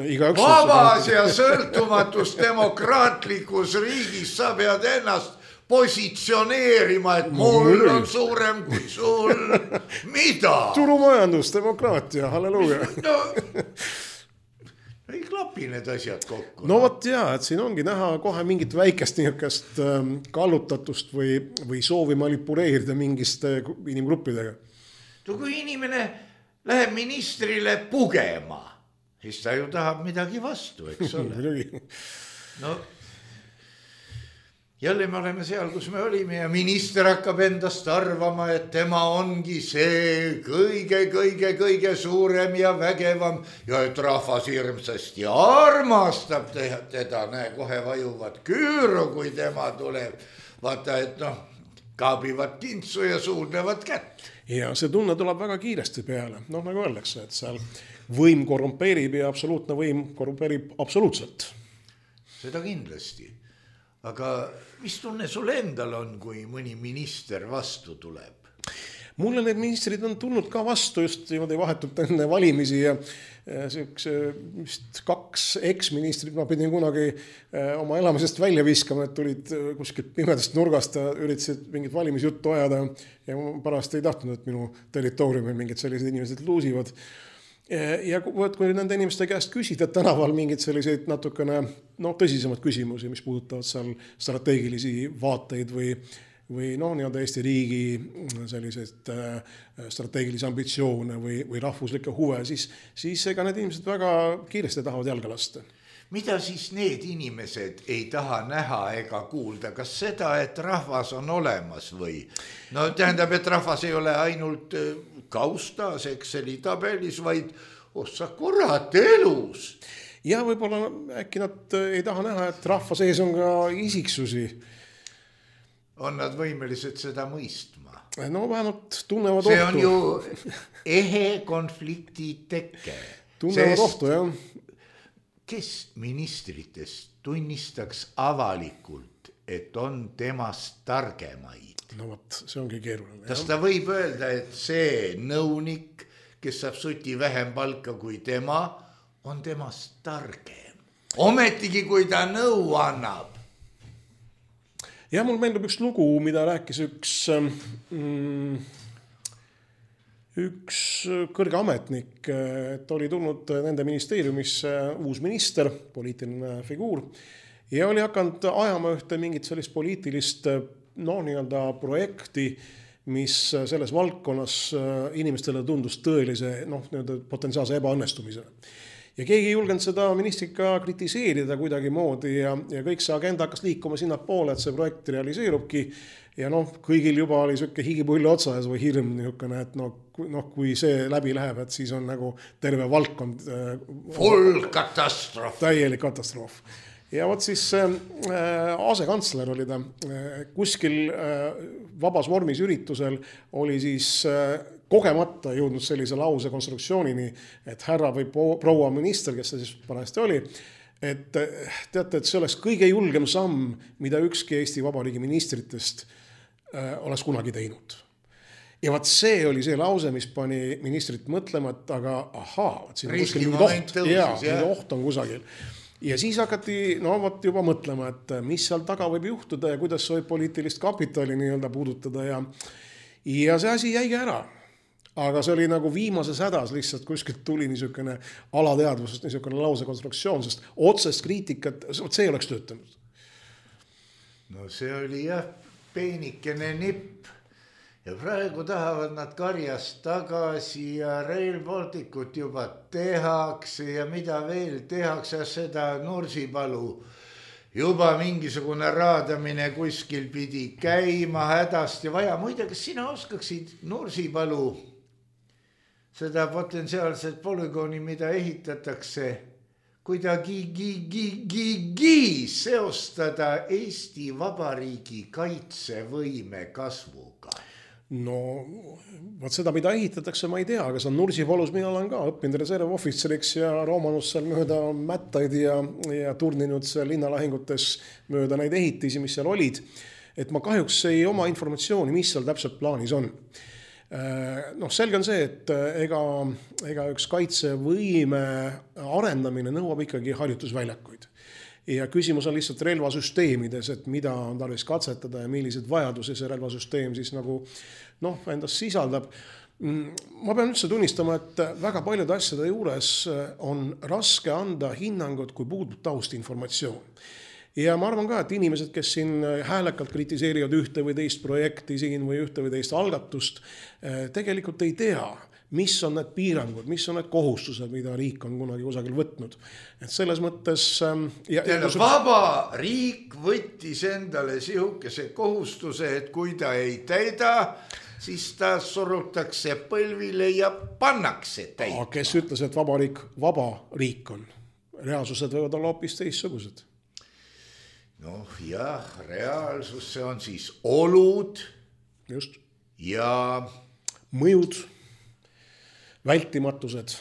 Speaker 3: Vabas ja sõltumatus demokraatlikus riigis sa pead ennast positsioneerima, et mul on suurem kui sul. Mida?
Speaker 4: Turumajandus, demokraatia, halleluuja.
Speaker 3: No, ei klapi need asjad kokku.
Speaker 4: No võt jah, et siin ongi näha kohe mingit väikest niisugust kallutatust või, või soovi manipuleerida mingiste inimgruppidega.
Speaker 3: No, kui inimene läheb ministrile pugema, siis ta ju tahab midagi vastu, eks ole. No, jälle me oleme seal, kus me olime ja minister hakkab endast arvama, et tema ongi see kõige, kõige, kõige suurem ja vägevam ja et rahvas hirmsasti armastab teda, näe, kohe vajuvad küüru, kui tema tuleb. Vaata, et noh, kaabivad kintsu ja suudlevad kätt.
Speaker 4: Ja see tunne tuleb väga kiiresti peale. Noh, nagu öeldakse, et seal võim korrumpeerib ja absoluutne võim korrumpeerib absoluutselt.
Speaker 3: Seda kindlasti. Aga mis tunne sul endal on, kui mõni minister vastu tuleb?
Speaker 4: mulle need ministrid on tulnud ka vastu just niimoodi vahetult enne valimisi ja siukse vist kaks eksministrit ma pidin kunagi oma elamisest välja viskama, et tulid kuskilt pimedast nurgast ja üritasid mingit valimisjuttu ajada ja pärast ei tahtnud, et minu territooriumil mingid sellised inimesed luusivad. Ja kui nende inimeste käest küsida tänaval mingid selliseid natukene no, tõsisemad küsimusi, mis puudutavad seal strateegilisi vaateid või või noh, nii-öelda Eesti riigi selliseid strateegilisi ambitsioone või, või rahvuslikke huve, siis, siis ega need inimesed väga kiiresti tahavad jalga lasta.
Speaker 3: Mida siis need inimesed ei taha näha ega kuulda? Kas seda, et rahvas on olemas või? No tähendab, et rahvas ei ole ainult kaustas Exceli tabelis, vaid ossa kurat elus.
Speaker 4: Ja võib-olla äkki nad ei taha näha, et rahva sees on ka isiksusi.
Speaker 3: On nad võimelised seda mõistma?
Speaker 4: No vähemalt tunnevad
Speaker 3: see
Speaker 4: ohtu.
Speaker 3: See on ju ehe konflikti tekke.
Speaker 4: Tunnevad Sest ohtu, jah.
Speaker 3: Kes ministritest tunnistaks avalikult, et on temast targemaid?
Speaker 4: No võt, see ongi keeruline.
Speaker 3: Kas ta võib öelda, et see nõunik, kes saab suti vähem palka kui tema, on temast targem? Ometigi, kui ta nõu annab.
Speaker 4: Ja mul meeldib üks lugu, mida rääkis üks, mm, üks kõrge ametnik, et oli tulnud nende ministeeriumis uus minister, poliitiline figuur, ja oli hakanud ajama ühte mingit sellist poliitilist no, nii-öelda projekti, mis selles valdkonnas inimestele tundus tõelise no, potentsiaalse ebaõnnestumisena. Ja keegi ei julgenud seda ministrit ka kritiseerida kuidagi moodi ja, ja kõik see agenda hakkas liikuma sinna poole, et see projekt realiseerubki ja noh, kõigil juba oli selline higipulli otsas või hirm niisugune, et noh, noh, kui see läbi läheb, et siis on nagu terve valdkond
Speaker 3: full katastroof.
Speaker 4: Täielik katastroof. Ja vot siis äh, asekantsler oli ta äh, kuskil äh, vabas vormis üritusel oli siis äh, kogemata jõudnud sellise lause konstruktsioonini, et härra või proua minister, kes see siis parajasti oli, et teate, et see oleks kõige julgem samm, mida ükski Eesti Vabariigi ministritest äh, oleks kunagi teinud. Ja vaat see oli see lause, mis pani ministrit mõtlema, et aga ahaa, siin on kuskil mingi oht, jaa, mingi oht on kusagil. Ja siis hakati no, võt juba mõtlema, et mis seal taga võib juhtuda ja kuidas see võib poliitilist kapitali nii-öelda puudutada ja, ja see asi jäigi ära. Aga see oli nagu viimases hädas lihtsalt kuskilt tuli niisugune alateadvusest niisugune lause konstruktsioon, sest otsest kriitikat, see ei oleks töötanud.
Speaker 3: No see oli jah peenikene nipp ja praegu tahavad nad karjast tagasi ja Rail Balticut juba tehakse ja mida veel tehakse, seda Nursipalu juba mingisugune raadamine kuskil pidi käima hädast ja vaja. Muide, kas sina oskaksid Nursipalu seda potentsiaalset polügooni, mida ehitatakse, kuidagi gi, gi, gi, gi seostada Eesti Vabariigi kaitsevõime kasvuga?
Speaker 4: No, vaat seda, mida ehitatakse, ma ei tea, aga see on Nursipalus, mina olen ka õppinud reservohvitseriks ja roomanus seal mööda mättaid ja, ja turninud seal linnalahingutes mööda neid ehitisi, mis seal olid. Et ma kahjuks ei oma informatsiooni, mis seal täpselt plaanis on. Noh, selge on see, et ega, ega üks kaitsevõime arendamine nõuab ikkagi harjutusväljakuid. Ja küsimus on lihtsalt relvasüsteemides, et mida on tarvis katsetada ja millised vajadusi see relvasüsteem siis nagu noh, endast sisaldab. Ma pean üldse tunnistama, et väga paljude asjade juures on raske anda hinnangut, kui puudub taustinformatsioon. Ja ma arvan ka, et inimesed, kes siin häälekalt kritiseerivad ühte või teist projekti siin või ühte või teist algatust, tegelikult ei tea, mis on need piirangud, mis on need kohustused, mida riik on kunagi kusagil võtnud. Et selles mõttes... Ja,
Speaker 3: ja kus... Vaba riik võttis endale sihukese kohustuse, et kui ta ei täida, siis ta surutakse põlvile ja pannakse täida.
Speaker 4: Kes ütles, et vaba riik, vaba riik on? Reaalsused võivad olla hoopis teistsugused.
Speaker 3: Noh jah, reaalsus, see on siis olud.
Speaker 4: Just.
Speaker 3: Ja
Speaker 4: mõjud, vältimatused.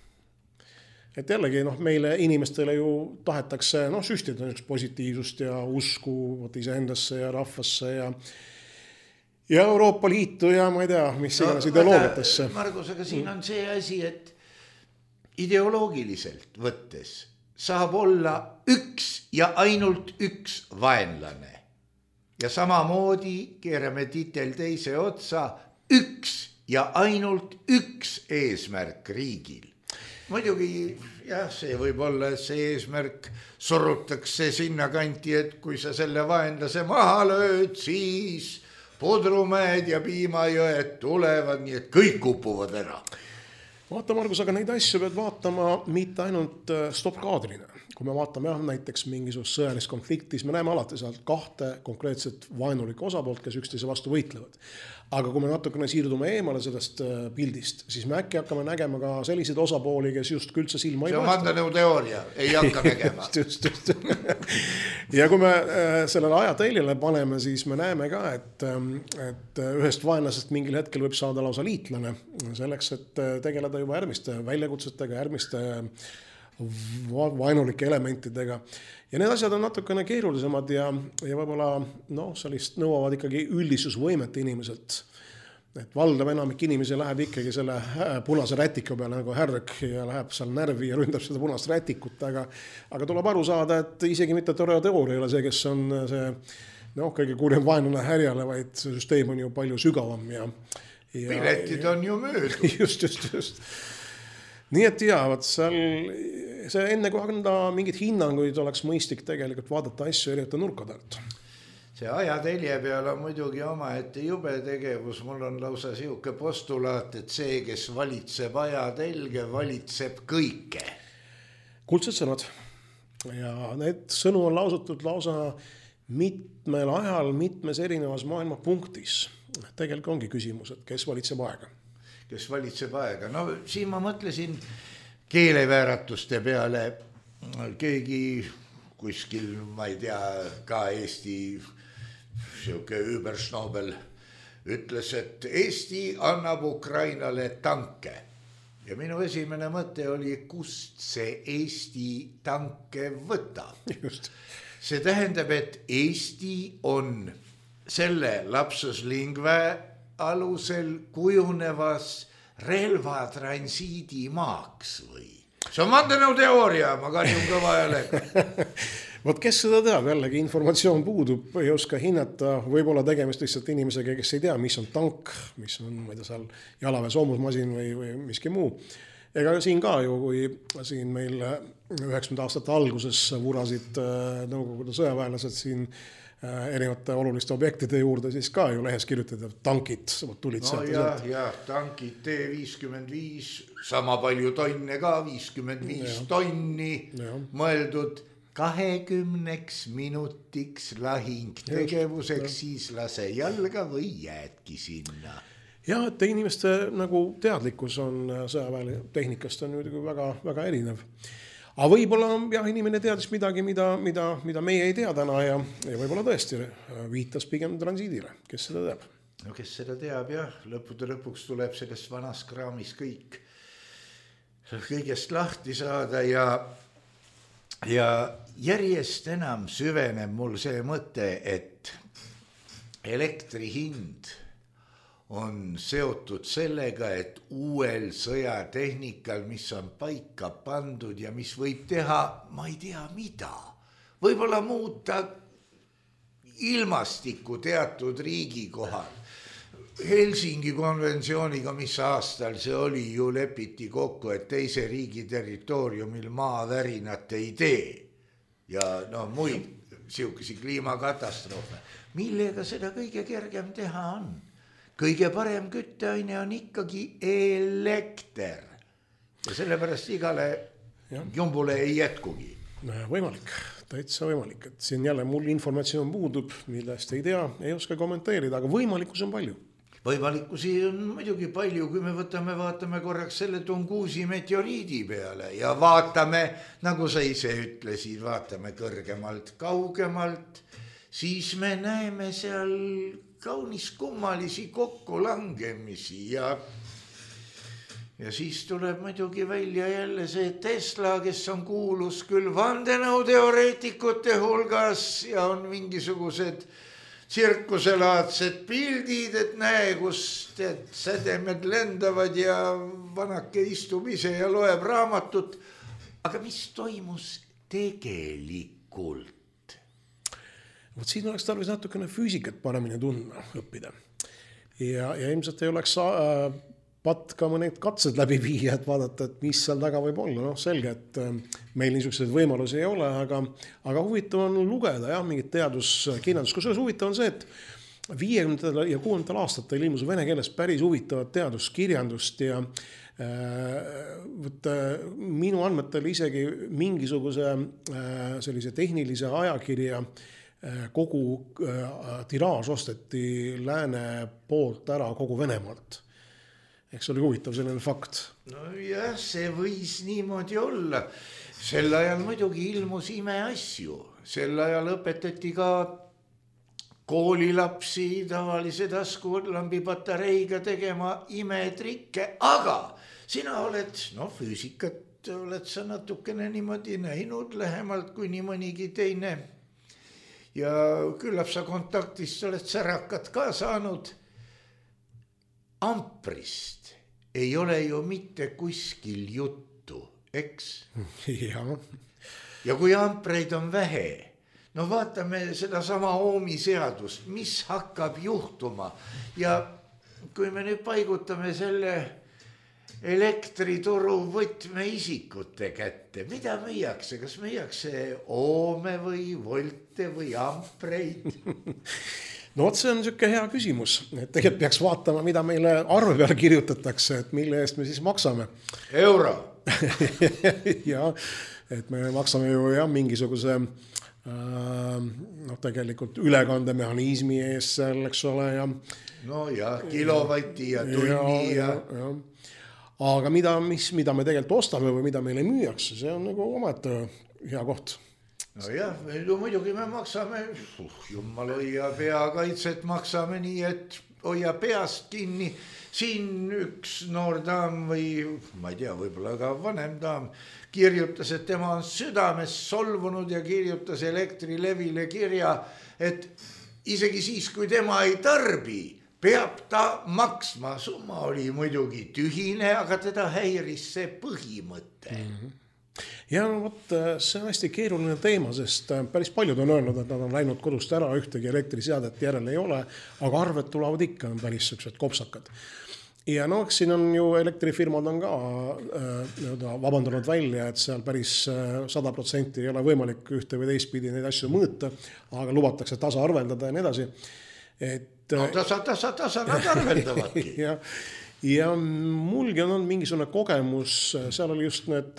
Speaker 4: Et jällegi noh, meile inimestele ju tahetakse noh, süstida positiivsust ja usku ise endasse ja rahvasse ja ja Euroopa Liitu ja ma ei tea, mis no, iganes ideoloogiatesse.
Speaker 3: Margus, aga siin on see asi, et ideoloogiliselt võttes saab olla üks ja ainult üks vaenlane. Ja samamoodi keerame titel teise otsa, üks ja ainult üks eesmärk riigil. Muidugi, jah, see võib olla, et see eesmärk surutakse sinna kanti, et kui sa selle vaenlase maha lööd, siis Pudrumäed ja Piimajõed tulevad, nii et kõik kupuvad ära.
Speaker 4: Vaata, Margus, aga neid asju pead vaatama mitte ainult stopp-kaadrina. Kui me vaatame jah, näiteks mingisugust sõjalist konfliktis, me näeme alati sealt kahte konkreetset vaenulikku osapoolt, kes üksteise vastu võitlevad. Aga kui me natukene siirdume eemale sellest pildist, siis me äkki hakkame nägema ka selliseid osapooli, kes just küldse silma ei
Speaker 3: paista. See on vandenõu teooria, ei hakka nägema.
Speaker 4: just, just. Ja kui me sellele ajateljele paneme, siis me näeme ka, et, et ühest vaenlasest mingil hetkel võib saada lausa liitlane selleks, et tegeleda juba järgmiste väljakutsetega, järgmiste vaenulike elementidega. Ja need asjad on natukene keerulisemad ja, ja võib-olla no, sellist nõuavad ikkagi üldistusvõimet inimeselt. Et valdav enamik inimesi läheb ikkagi selle punase rätiku peale nagu härg ja läheb seal närvi ja ründab seda punast rätikut, aga, aga tuleb aru saada, et isegi mitte teooria ei ole see, kes on see no, kõige kurjem vaenlane härjale, vaid see süsteem on ju palju sügavam. Ja, ja,
Speaker 3: piletid on ju möödu.
Speaker 4: Just, just, just. Nii et jah, vaat seal, see enne kui anda mingid hinnanguid oleks mõistlik tegelikult vaadata asju erinevate nurkadelt.
Speaker 3: See ajatelje peal on muidugi oma ette jube tegevus, mul on lausa siuke postulaat, et see, kes valitseb ajatelge, valitseb kõike.
Speaker 4: Kuldsed sõnad ja need sõnu on lausutud lausa mitmel ajal, mitmes erinevas maailma punktis. Tegelikult ongi küsimus, et kes valitseb aega.
Speaker 3: kes valitseb aega. No siin ma mõtlesin keelevääratuste peale, keegi kuskil, ma ei tea, ka Eesti siuke übersnobel ütles, et Eesti annab Ukrainale tanke. Ja minu esimene mõte oli, kust see Eesti tanke võtab.
Speaker 4: Just.
Speaker 3: See tähendab, et Eesti on selle lapsus lingve alusel kujunevas relvatransiidi maaks või? See on vandenõu teooria, ma karjun kõva häälega.
Speaker 4: Vot kes seda teab, jällegi informatsioon puudub, ei oska hinnata, võib-olla tegemist lihtsalt inimesega, kes ei tea, mis on tank, mis on, ma ei tea, seal jalaväe soomusmasin või, või miski muu. Ega siin ka ju, kui siin meil üheksakümnendate aastate alguses vurasid Nõukogude sõjaväelased siin erinevate oluliste objektide juurde, siis ka ju lehes kirjutada tankid tulid
Speaker 3: no
Speaker 4: sealt.
Speaker 3: Ja, ja tankid T viiskümmend viis, sama palju tonne ka, viiskümmend viis ja. Tonni ja. Mõeldud kahekümneks minutiks lahing tegevuseks, just, siis lase jalga või jäädki sinna.
Speaker 4: Ja, et inimeste nagu teadlikkus on sõjaväe tehnikast on ju väga, väga erinev. Aga võib-olla jah, inimene teadis midagi, mida, mida, mida meie ei tea täna ja, ja võib-olla tõesti viitas pigem transiidile, kes seda teab.
Speaker 3: No kes seda teab jah, lõppude lõpuks tuleb sellest vanas kraamis kõik kõigest lahti saada ja, ja järjest enam süveneb mul see mõte, et elektri hind on seotud sellega, et uuel sõjatehnikal, mis on paika pandud ja mis võib teha, ma ei tea mida, võib-olla muuta ilmastikku teatud riigi kohal. Helsingi konventsiooniga, mis aastal see oli, ju lepiti kokku, et teise riigi territooriumil maavärinat ei tee ja no muid siukesi kliimakatastroofe, millega seda kõige kergem teha on. Kõige parem kütteaine on ikkagi elekter ja sellepärast igale ja. Jumbule ei jätkugi.
Speaker 4: Võimalik, täitsa võimalik, et siin jälle mul informatsioon puudub, millest ei tea, ei oska kommenteerida, aga võimalikkus on palju.
Speaker 3: Võimalikkusi on muidugi palju, kui me võtame, vaatame korraks selle Tungusi meteoriidi peale ja vaatame, nagu sa ise ütlesid, vaatame kõrgemalt, kaugemalt, siis me näeme seal kaunis kummalisi kokkulangemisi ja, ja siis tuleb muidugi välja jälle see Tesla, kes on kuulus küll vandenõuteoreetikute hulgas ja on mingisugused tsirkuselaadsed pildid, et näe, kus tead, sädemed lendavad ja vanake istub ise ja loeb raamatut. Aga mis toimus tegelikult?
Speaker 4: Vot siin oleks tarvis natukene füüsikat paremini tundma õppida. Ja, ja ilmselt ei oleks äh, pat ka mõned katsed läbi viia, et vaadata, et mis seal taga võib olla. No selge, et äh, meil niisuguseid võimalusi ei ole, aga, aga huvitav on lugeda jah, mingit teaduskirjandust. Kusjuures huvitav on see, et viiekümnendatel ja kuuekümnendatel aastatel ilmus vene keeles päris huvitavat teaduskirjandust ja võt, minu andmetel isegi mingisuguse sellise tehnilise ajakirja kogu tiraaž osteti lääne poolt ära kogu Venemaalt. Eks oli huvitav selline fakt.
Speaker 3: No jah, see võis niimoodi olla. Sel ajal muidugi ilmus imeasju. Sel ajal õpetati ka koolilapsi tavalise taskulambi patareiga tegema imetrikke, aga sina oled, no füüsikat oled sa natukene niimoodi näinud lähemalt kui nii mõnigi teine. Ja küllap sa kontaktist oled särakat ka saanud. Amprist ei ole ju mitte kuskil juttu, eks?
Speaker 4: Ja.
Speaker 3: Ja kui ampreid on vähe, no vaatame seda sama Ohmi seadust, mis hakkab juhtuma. Ja kui me nüüd paigutame selle elektrituru võtmeisikute kätte, mida müüakse, kas müüakse ohme või volte või ampreid?
Speaker 4: No see on niisugune hea küsimus, et tegelikult peaks vaatama, mida meile arve peale kirjutatakse, et mille eest me siis maksame.
Speaker 3: Euro.
Speaker 4: Ja, et me maksame ju jah, mingisuguse no tegelikult ülekandemehhanismi ees seal, eks ole. Ja,
Speaker 3: no ja kilovatti ja tunni ja... ja, ja.
Speaker 4: Aga mida, mis, mida me tegelikult ostame või mida meile müüakse, see on nagu omaette hea koht.
Speaker 3: No jah, muidugi me maksame, uh, jumal hoia peakaitset, maksame nii, et hoia peast kinni. Siin üks noor daam või, ma ei tea, võib-olla ka vanem daam kirjutas, et tema on südames solvunud ja kirjutas Elektrilevile kirja, et isegi siis, kui tema ei tarbi, peab ta maksma. Summa oli muidugi tühine, aga teda häiris see põhimõte.
Speaker 4: Mm-hmm. Ja no, võt, see on hästi keeruline teema, sest päris paljud on öelnud, et nad on läinud kodust ära, ühtegi elektriseadet järele ei ole, aga arved tulevad ikka, on päris sellised kopsakad. Ja no, siin on ju elektrifirmad on ka äh, vabandanud välja, et seal päris sada protsenti ei ole võimalik ühte või teistpidi neid asju mõõta, aga lubatakse tasa arveldada ja nii edasi. Et,
Speaker 3: no tasa, tasa, tasa nad arveldavadki.
Speaker 4: ja, ja mulgi on olnud mingisugune kogemus, seal oli just need,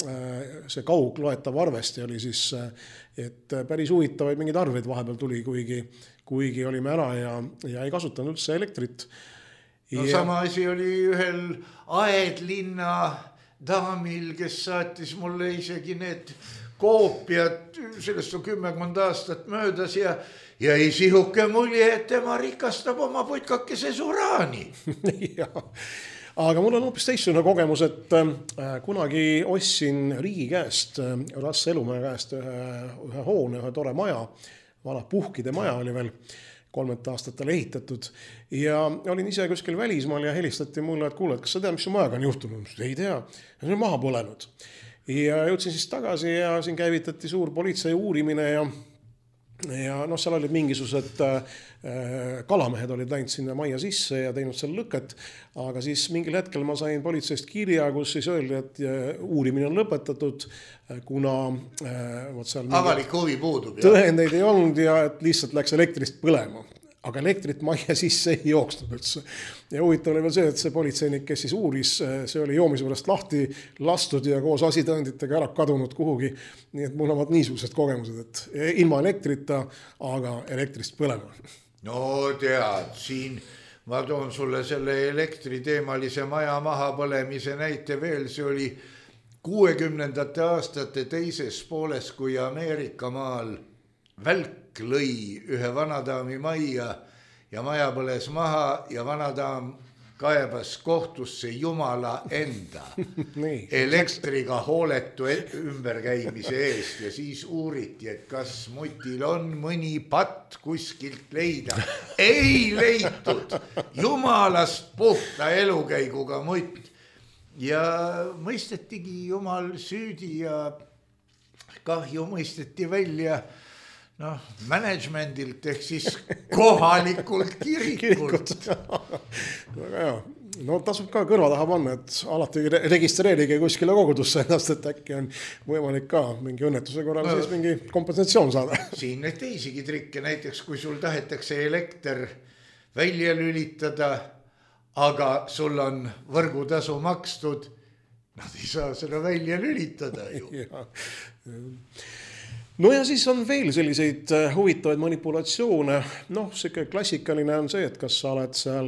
Speaker 4: see kaugloetav arvesti oli siis, et päris huvitavaid mingid arveid vahepeal tuli, kuigi, kuigi olime ära ja, ja ei kasutanud üldse elektrit.
Speaker 3: No ja... sama asi oli ühel Aedlinna daamil, kes saatis mulle isegi need koopiad, sellest on kümmekond aastat möödas ja Ja ei sihuke mulje, et tema rikastab oma putkakese suraani.
Speaker 4: Ja. Aga mul on hoopis teistsugune kogemus, et kunagi ostsin riigi käest, Rasse Elumäe käest ühe, ühe hoone, ühe tore maja, vana Puhkide maja oli veel kolmet aastatel ehitatud ja olin ise kuskil välismaal ja helistati mulle, et kuule, et kas sa tead, mis su majaga on juhtunud? Ei tea, see on maha põlenud. Ja jõudsin siis tagasi ja siin käivitati suur politsei uurimine ja Ja noh, seal olid mingisugused äh, kalamehed olid läinud sinna maja sisse ja teinud seal lõket, aga siis mingil hetkel ma sain politseist kirja, kus siis öeldi, et uurimine on lõpetatud, kuna äh, võt seal
Speaker 3: avalik huvi puudub.
Speaker 4: Tõendeid ei olnud ja et lihtsalt läks elektrist põlema. Aga elektrit maja sisse ei jooksnud üldse. Ja huvitav oli veel see, et see politseinik, kes siis uuris, see oli joomise pärast lahti lastud ja koos asitõenditega ära kadunud kuhugi. Nii et mul on niisugused kogemused, et ilma elektrita, aga elektrist põlema.
Speaker 3: No tead, siin ma toon sulle selle elektriteemalise maja maha põlemise näite veel, see oli kuuekümnendate aastate teises pooles, kui Ameerika maal välk lõi ühe vanadaami majja ja maja põles maha ja vanadaam kaebas kohtusse Jumala enda
Speaker 4: Nii.
Speaker 3: elektriga hooletu ümberkäimise eest ja siis uuriti, et kas mutil on mõni patt kuskilt leida. Ei leitud. Jumalast puhta elukäiguga mutt. Ja mõistetigi Jumal süüdi ja kahju mõisteti välja noh, managemendilt ehk siis kohalikult kirikult.
Speaker 4: Väga hea. No tasub ka kõrva taha panna, et alati registreerige kuskile kogudusse ennast, et äkki on võimalik ka mingi õnnetuse korral no, siis mingi kompensatsioon saada.
Speaker 3: Siin neid teisigi trikke, näiteks kui sul tahetakse elekter välja lülitada, aga sul on võrgutasu makstud, nad ei saa seda välja lülitada ju. Ja.
Speaker 4: No ja siis on veel selliseid huvitavaid manipulatsioone. Noh, siuke klassikaline on see, et kas sa oled seal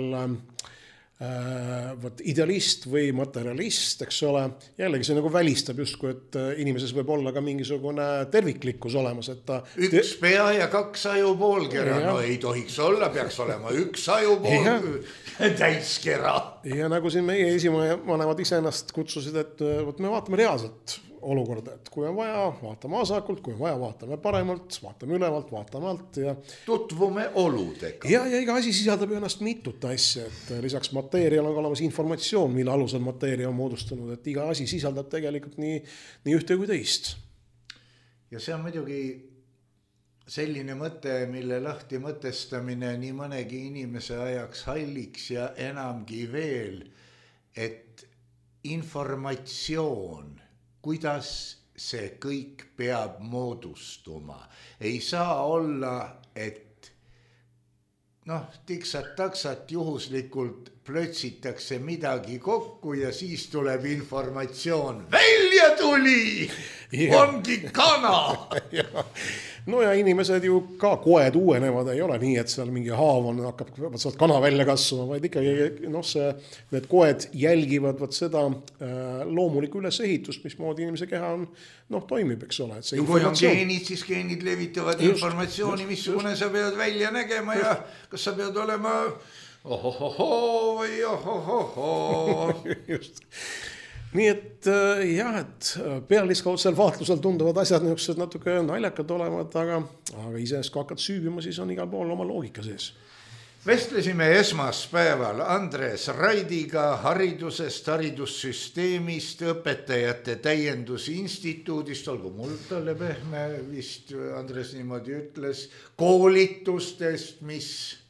Speaker 4: äh, võt, idealist või materialist, eks ole. Jällegi see nagu välistab justkui, et inimeses võib olla ka mingisugune terviklikkus olemas. Et ta
Speaker 3: üks pea ja kaks ajupoolkera, no ei tohiks olla, peaks olema üks ajupool täiskera.
Speaker 4: Ja nagu siin meie esivanemad ise ennast kutsusid, et võt, me vaatame reaalselt olukorda, et kui on vaja, vaatame asakult, kui on vaja, vaatame paremalt, vaatame ülevalt, vaatame alt ja
Speaker 3: tutvume oludega.
Speaker 4: Ja, ja iga asi sisaldab ennast mitut asja, et lisaks mateerial on olemas informatsioon, mille alusel mateeria on moodustunud, et iga asi sisaldab tegelikult nii, nii ühte kui teist.
Speaker 3: Ja see on muidugi selline mõte, mille lahti mõtestamine nii mõnegi inimese ajaks halliks ja enamgi veel, et informatsioon kuidas see kõik peab moodustuma. Ei saa olla, et noh, tiksat-taksat juhuslikult plötsitakse midagi kokku ja siis tuleb informatsioon. Välja tuli! Ja. Ongi kana!
Speaker 4: Ja. No ja inimesed ju ka koed uuenevad, ei ole nii, et seal mingi haav on, hakkab sealt kana välja kasvama, vaid ikkagi noh, see, need koed jälgivad võt seda äh, loomulikku ülesehitust, mismoodi inimese keha on, noh, toimib, eks ole. Et see
Speaker 3: kui on geenid, siis geenid levitavad just, informatsiooni, just, missugune just. Sa pead välja nägema ja kas sa pead olema ohohoho või ohohoho.
Speaker 4: Just. Nii et jah, et pealiskaudsel vaatlusel tunduvad asjad niisugused natuke naljakad olevad, aga, aga iseenesest kui hakkad süübima, siis on igal pool oma loogika sees.
Speaker 3: Vestlesime esmaspäeval Andres Raidiga haridusest, haridussüsteemist, õpetajate täiendusinstituudist, olgu mul talle pehme, vist Andres niimoodi ütles, koolitustest, mis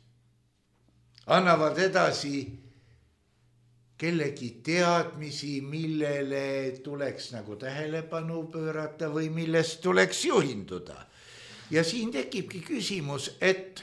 Speaker 3: annavad edasi kellegi teadmisi, millele tuleks nagu tähelepanu pöörata või millest tuleks juhinduda. Ja siin tekibki küsimus, et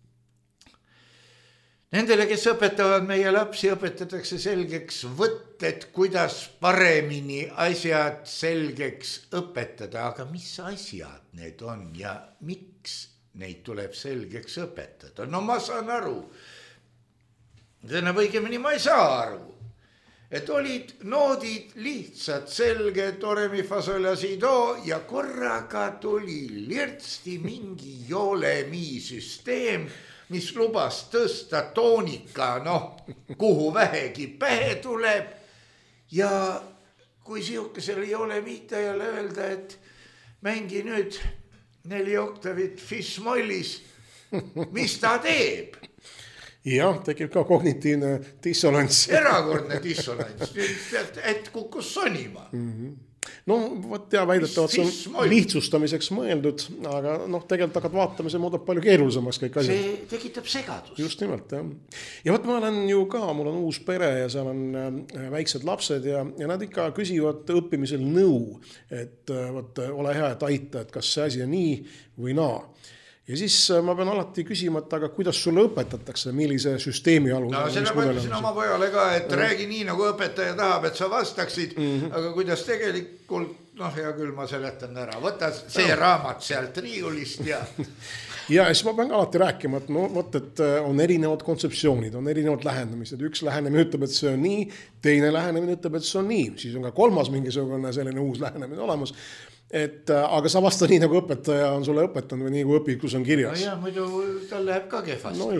Speaker 3: nendele, kes õpetavad meie lapsi, õpetatakse selgeks võtted, kuidas paremini asjad selgeks õpetada. Aga mis asjad need on ja miks neid tuleb selgeks õpetada? No ma saan aru. Tähendab õigemini ma ei saa aru. Et olid noodid lihtsad, selge, toremi fasolasido ja korraga tuli lirtsti mingi joolemi süsteem, mis lubas tõsta toonika, noh, kuhu vähegi pähe tuleb. Ja kui siukesele joolemiitajale öelda, et mängi nüüd neli oktavit fish-mollis, mis ta teeb?
Speaker 4: Jah, tekib ka kognitiivne dissonants.
Speaker 3: Erakordne dissonants, et, et kukkus sonima.
Speaker 4: Mm-hmm. No, võt ja väidetavad, see on lihtsustamiseks mõeldud, aga noh, tegelikult hakkad vaatama, see muudab palju keerulisemaks kõik asjad.
Speaker 3: See tekitab segadust.
Speaker 4: Just nimelt, jah. Ja võt ma olen ju ka, mul on uus pere ja seal on väiksed lapsed ja, ja nad ikka küsivad õppimisel nõu, et võt, ole hea, et aita, et kas see asi on nii või naa. Ja siis ma pean alati küsima, et aga kuidas sulle õpetatakse, millise süsteemi alus?
Speaker 3: No seda ma ütlesin oma pojale ka, et ja. Räägi nii, nagu õpetaja tahab, et sa vastaksid, mm-hmm. aga kuidas tegelikult, noh, hea küll, ma seletan ära. Võta see ja. Raamat sealt riiulist ja...
Speaker 4: Ja siis ma pean alati rääkima, et, no, võt, et on erinevad kontseptsioonid, on erinevad lähenemised. Üks lähenemine ütleb, et see on nii, teine lähenemine ütleb, et see on nii. Siis on ka kolmas mingisugune selline uus lähenemine olemas. Et, aga sa vasta nii, nagu õpetaja on sulle õpetanud või nii, kui õpikus on kirjas.
Speaker 3: No ja, muidu tal läheb ka kehvasti.
Speaker 4: No just.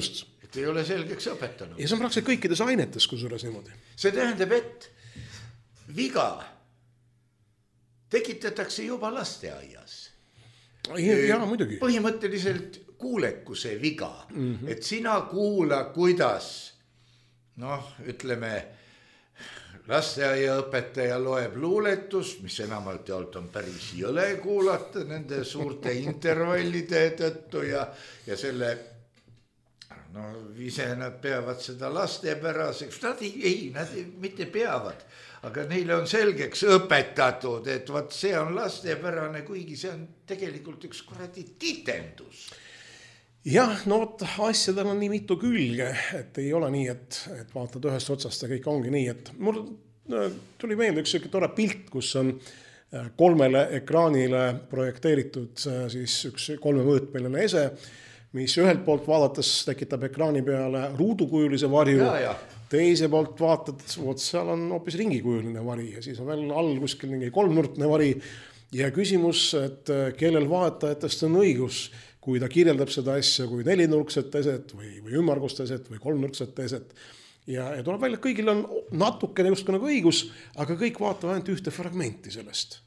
Speaker 3: et ei ole selgeks õpetanud.
Speaker 4: Ja see on praktiliselt kõikides ainetes, kusjuures niimoodi.
Speaker 3: See tähendab, et viga tekitatakse juba lasteaias.
Speaker 4: Ja, muidugi.
Speaker 3: Põhimõtteliselt kuulekuse viga, mm-hmm. et sina kuula, kuidas, noh, ütleme, lasteaiaõpetaja loeb luuletust, mis enamalt jaolt on päris jõle kuulata nende suurte intervallide tõttu ja, ja selle, no ise nad peavad seda lastepäraseks, nad ei, ei, nad ei, mitte peavad, aga neile on selgeks õpetatud, et võt see on lastepärane, kuigi see on tegelikult üks kuradi titendus.
Speaker 4: Jah, no võt, asjadel on nii mitu külge, et ei ole nii, et, et vaatad ühest otsast ja kõik ongi nii, et mul tuli meelde üks tore pilt, kus on kolmele ekraanile projekteeritud siis üks kolmemõõtmeline ese, mis ühelt poolt vaadates tekitab ekraani peale ruudukujulise varju, ja, ja. Teise poolt vaatad, vot seal on hoopis ringikujuline vari ja siis on veel all kuskil mingi kolmnurkne vari ja küsimus, et kellel vaatajatest on õigus, kui ta kirjeldab seda asja kui nelinurkset eset või, või ümmargust eset või kolmnurkset eset ja, ja tuleb välja, et kõigil on natukene just nagu õigus, aga kõik vaatavad ainult ühte fragmenti sellest.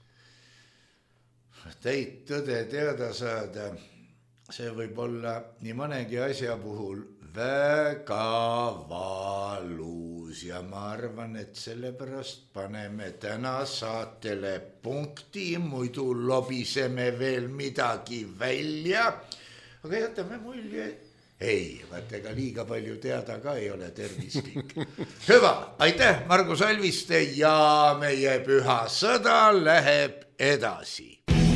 Speaker 3: Teid tõde teada saada, see võib olla nii mõnegi asja puhul väga valus ja ma arvan, et sellepärast paneme täna saatele punkti, muidu lobiseme veel midagi välja, aga jätame mulje, ei, vaat ega liiga palju teada ka ei ole tervislik. Hüva, aitäh Margus Alviste ja meie püha sõda läheb edasi.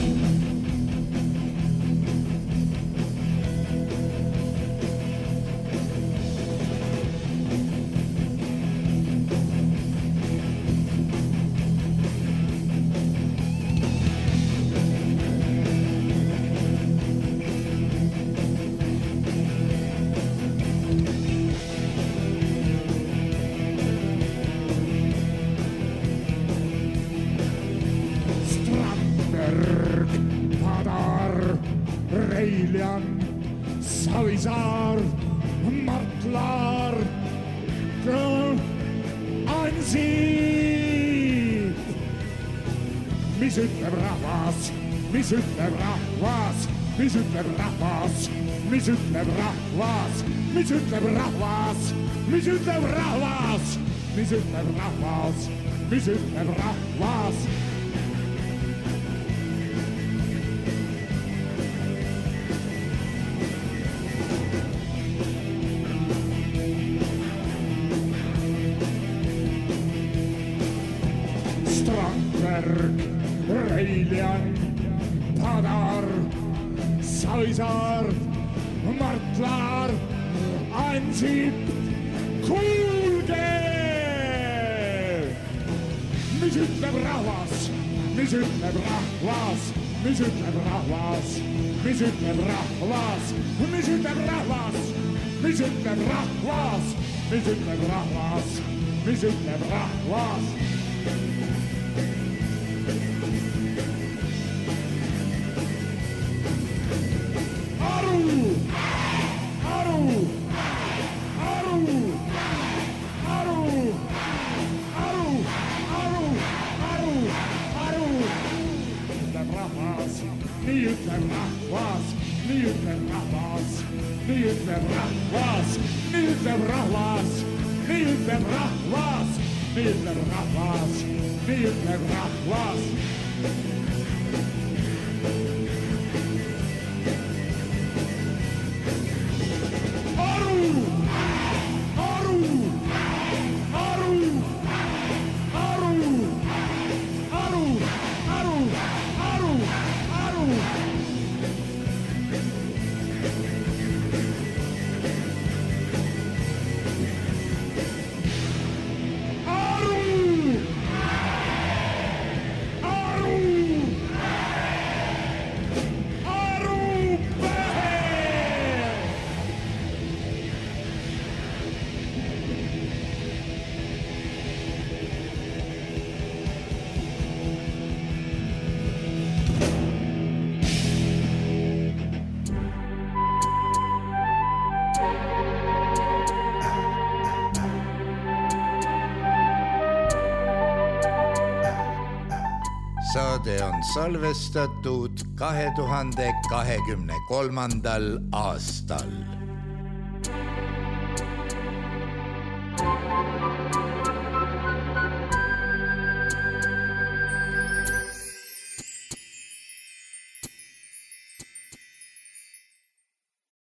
Speaker 5: Savisaar, Mart Laar, Ansip. Mis ütleb rahvas, mis ütleb rahvas, mis ütleb rahvas, mis ütleb rahvas, mis ütleb rahvas, mis ütleb rahvas, mis ütleb rahvas, mis ütleb rahvas. Reiljan, Padar, Savisaar, Mart Laar, Ansip, kuulge! Mis ütleb rahvas, mis ütleb rahvas, mis ütleb rahvas, mis ütleb rahvas, mis ütleb rahvas, mis ütleb rahvas, mis ütleb rahvas, mis ütleb rahvas. Nii ütleb rahvas, nii ütleb rahvas, nii ütleb rahvas, nii ütleb rahvas, nii ütleb rahvas, nii ütleb rahvas, nii ütleb rahvas. Aru, aru, aru, aru, aru, aru, aru, aru. Aru! Aru!
Speaker 3: saade on salvestatud kahe tuhande kahekümne kolmandal aastal.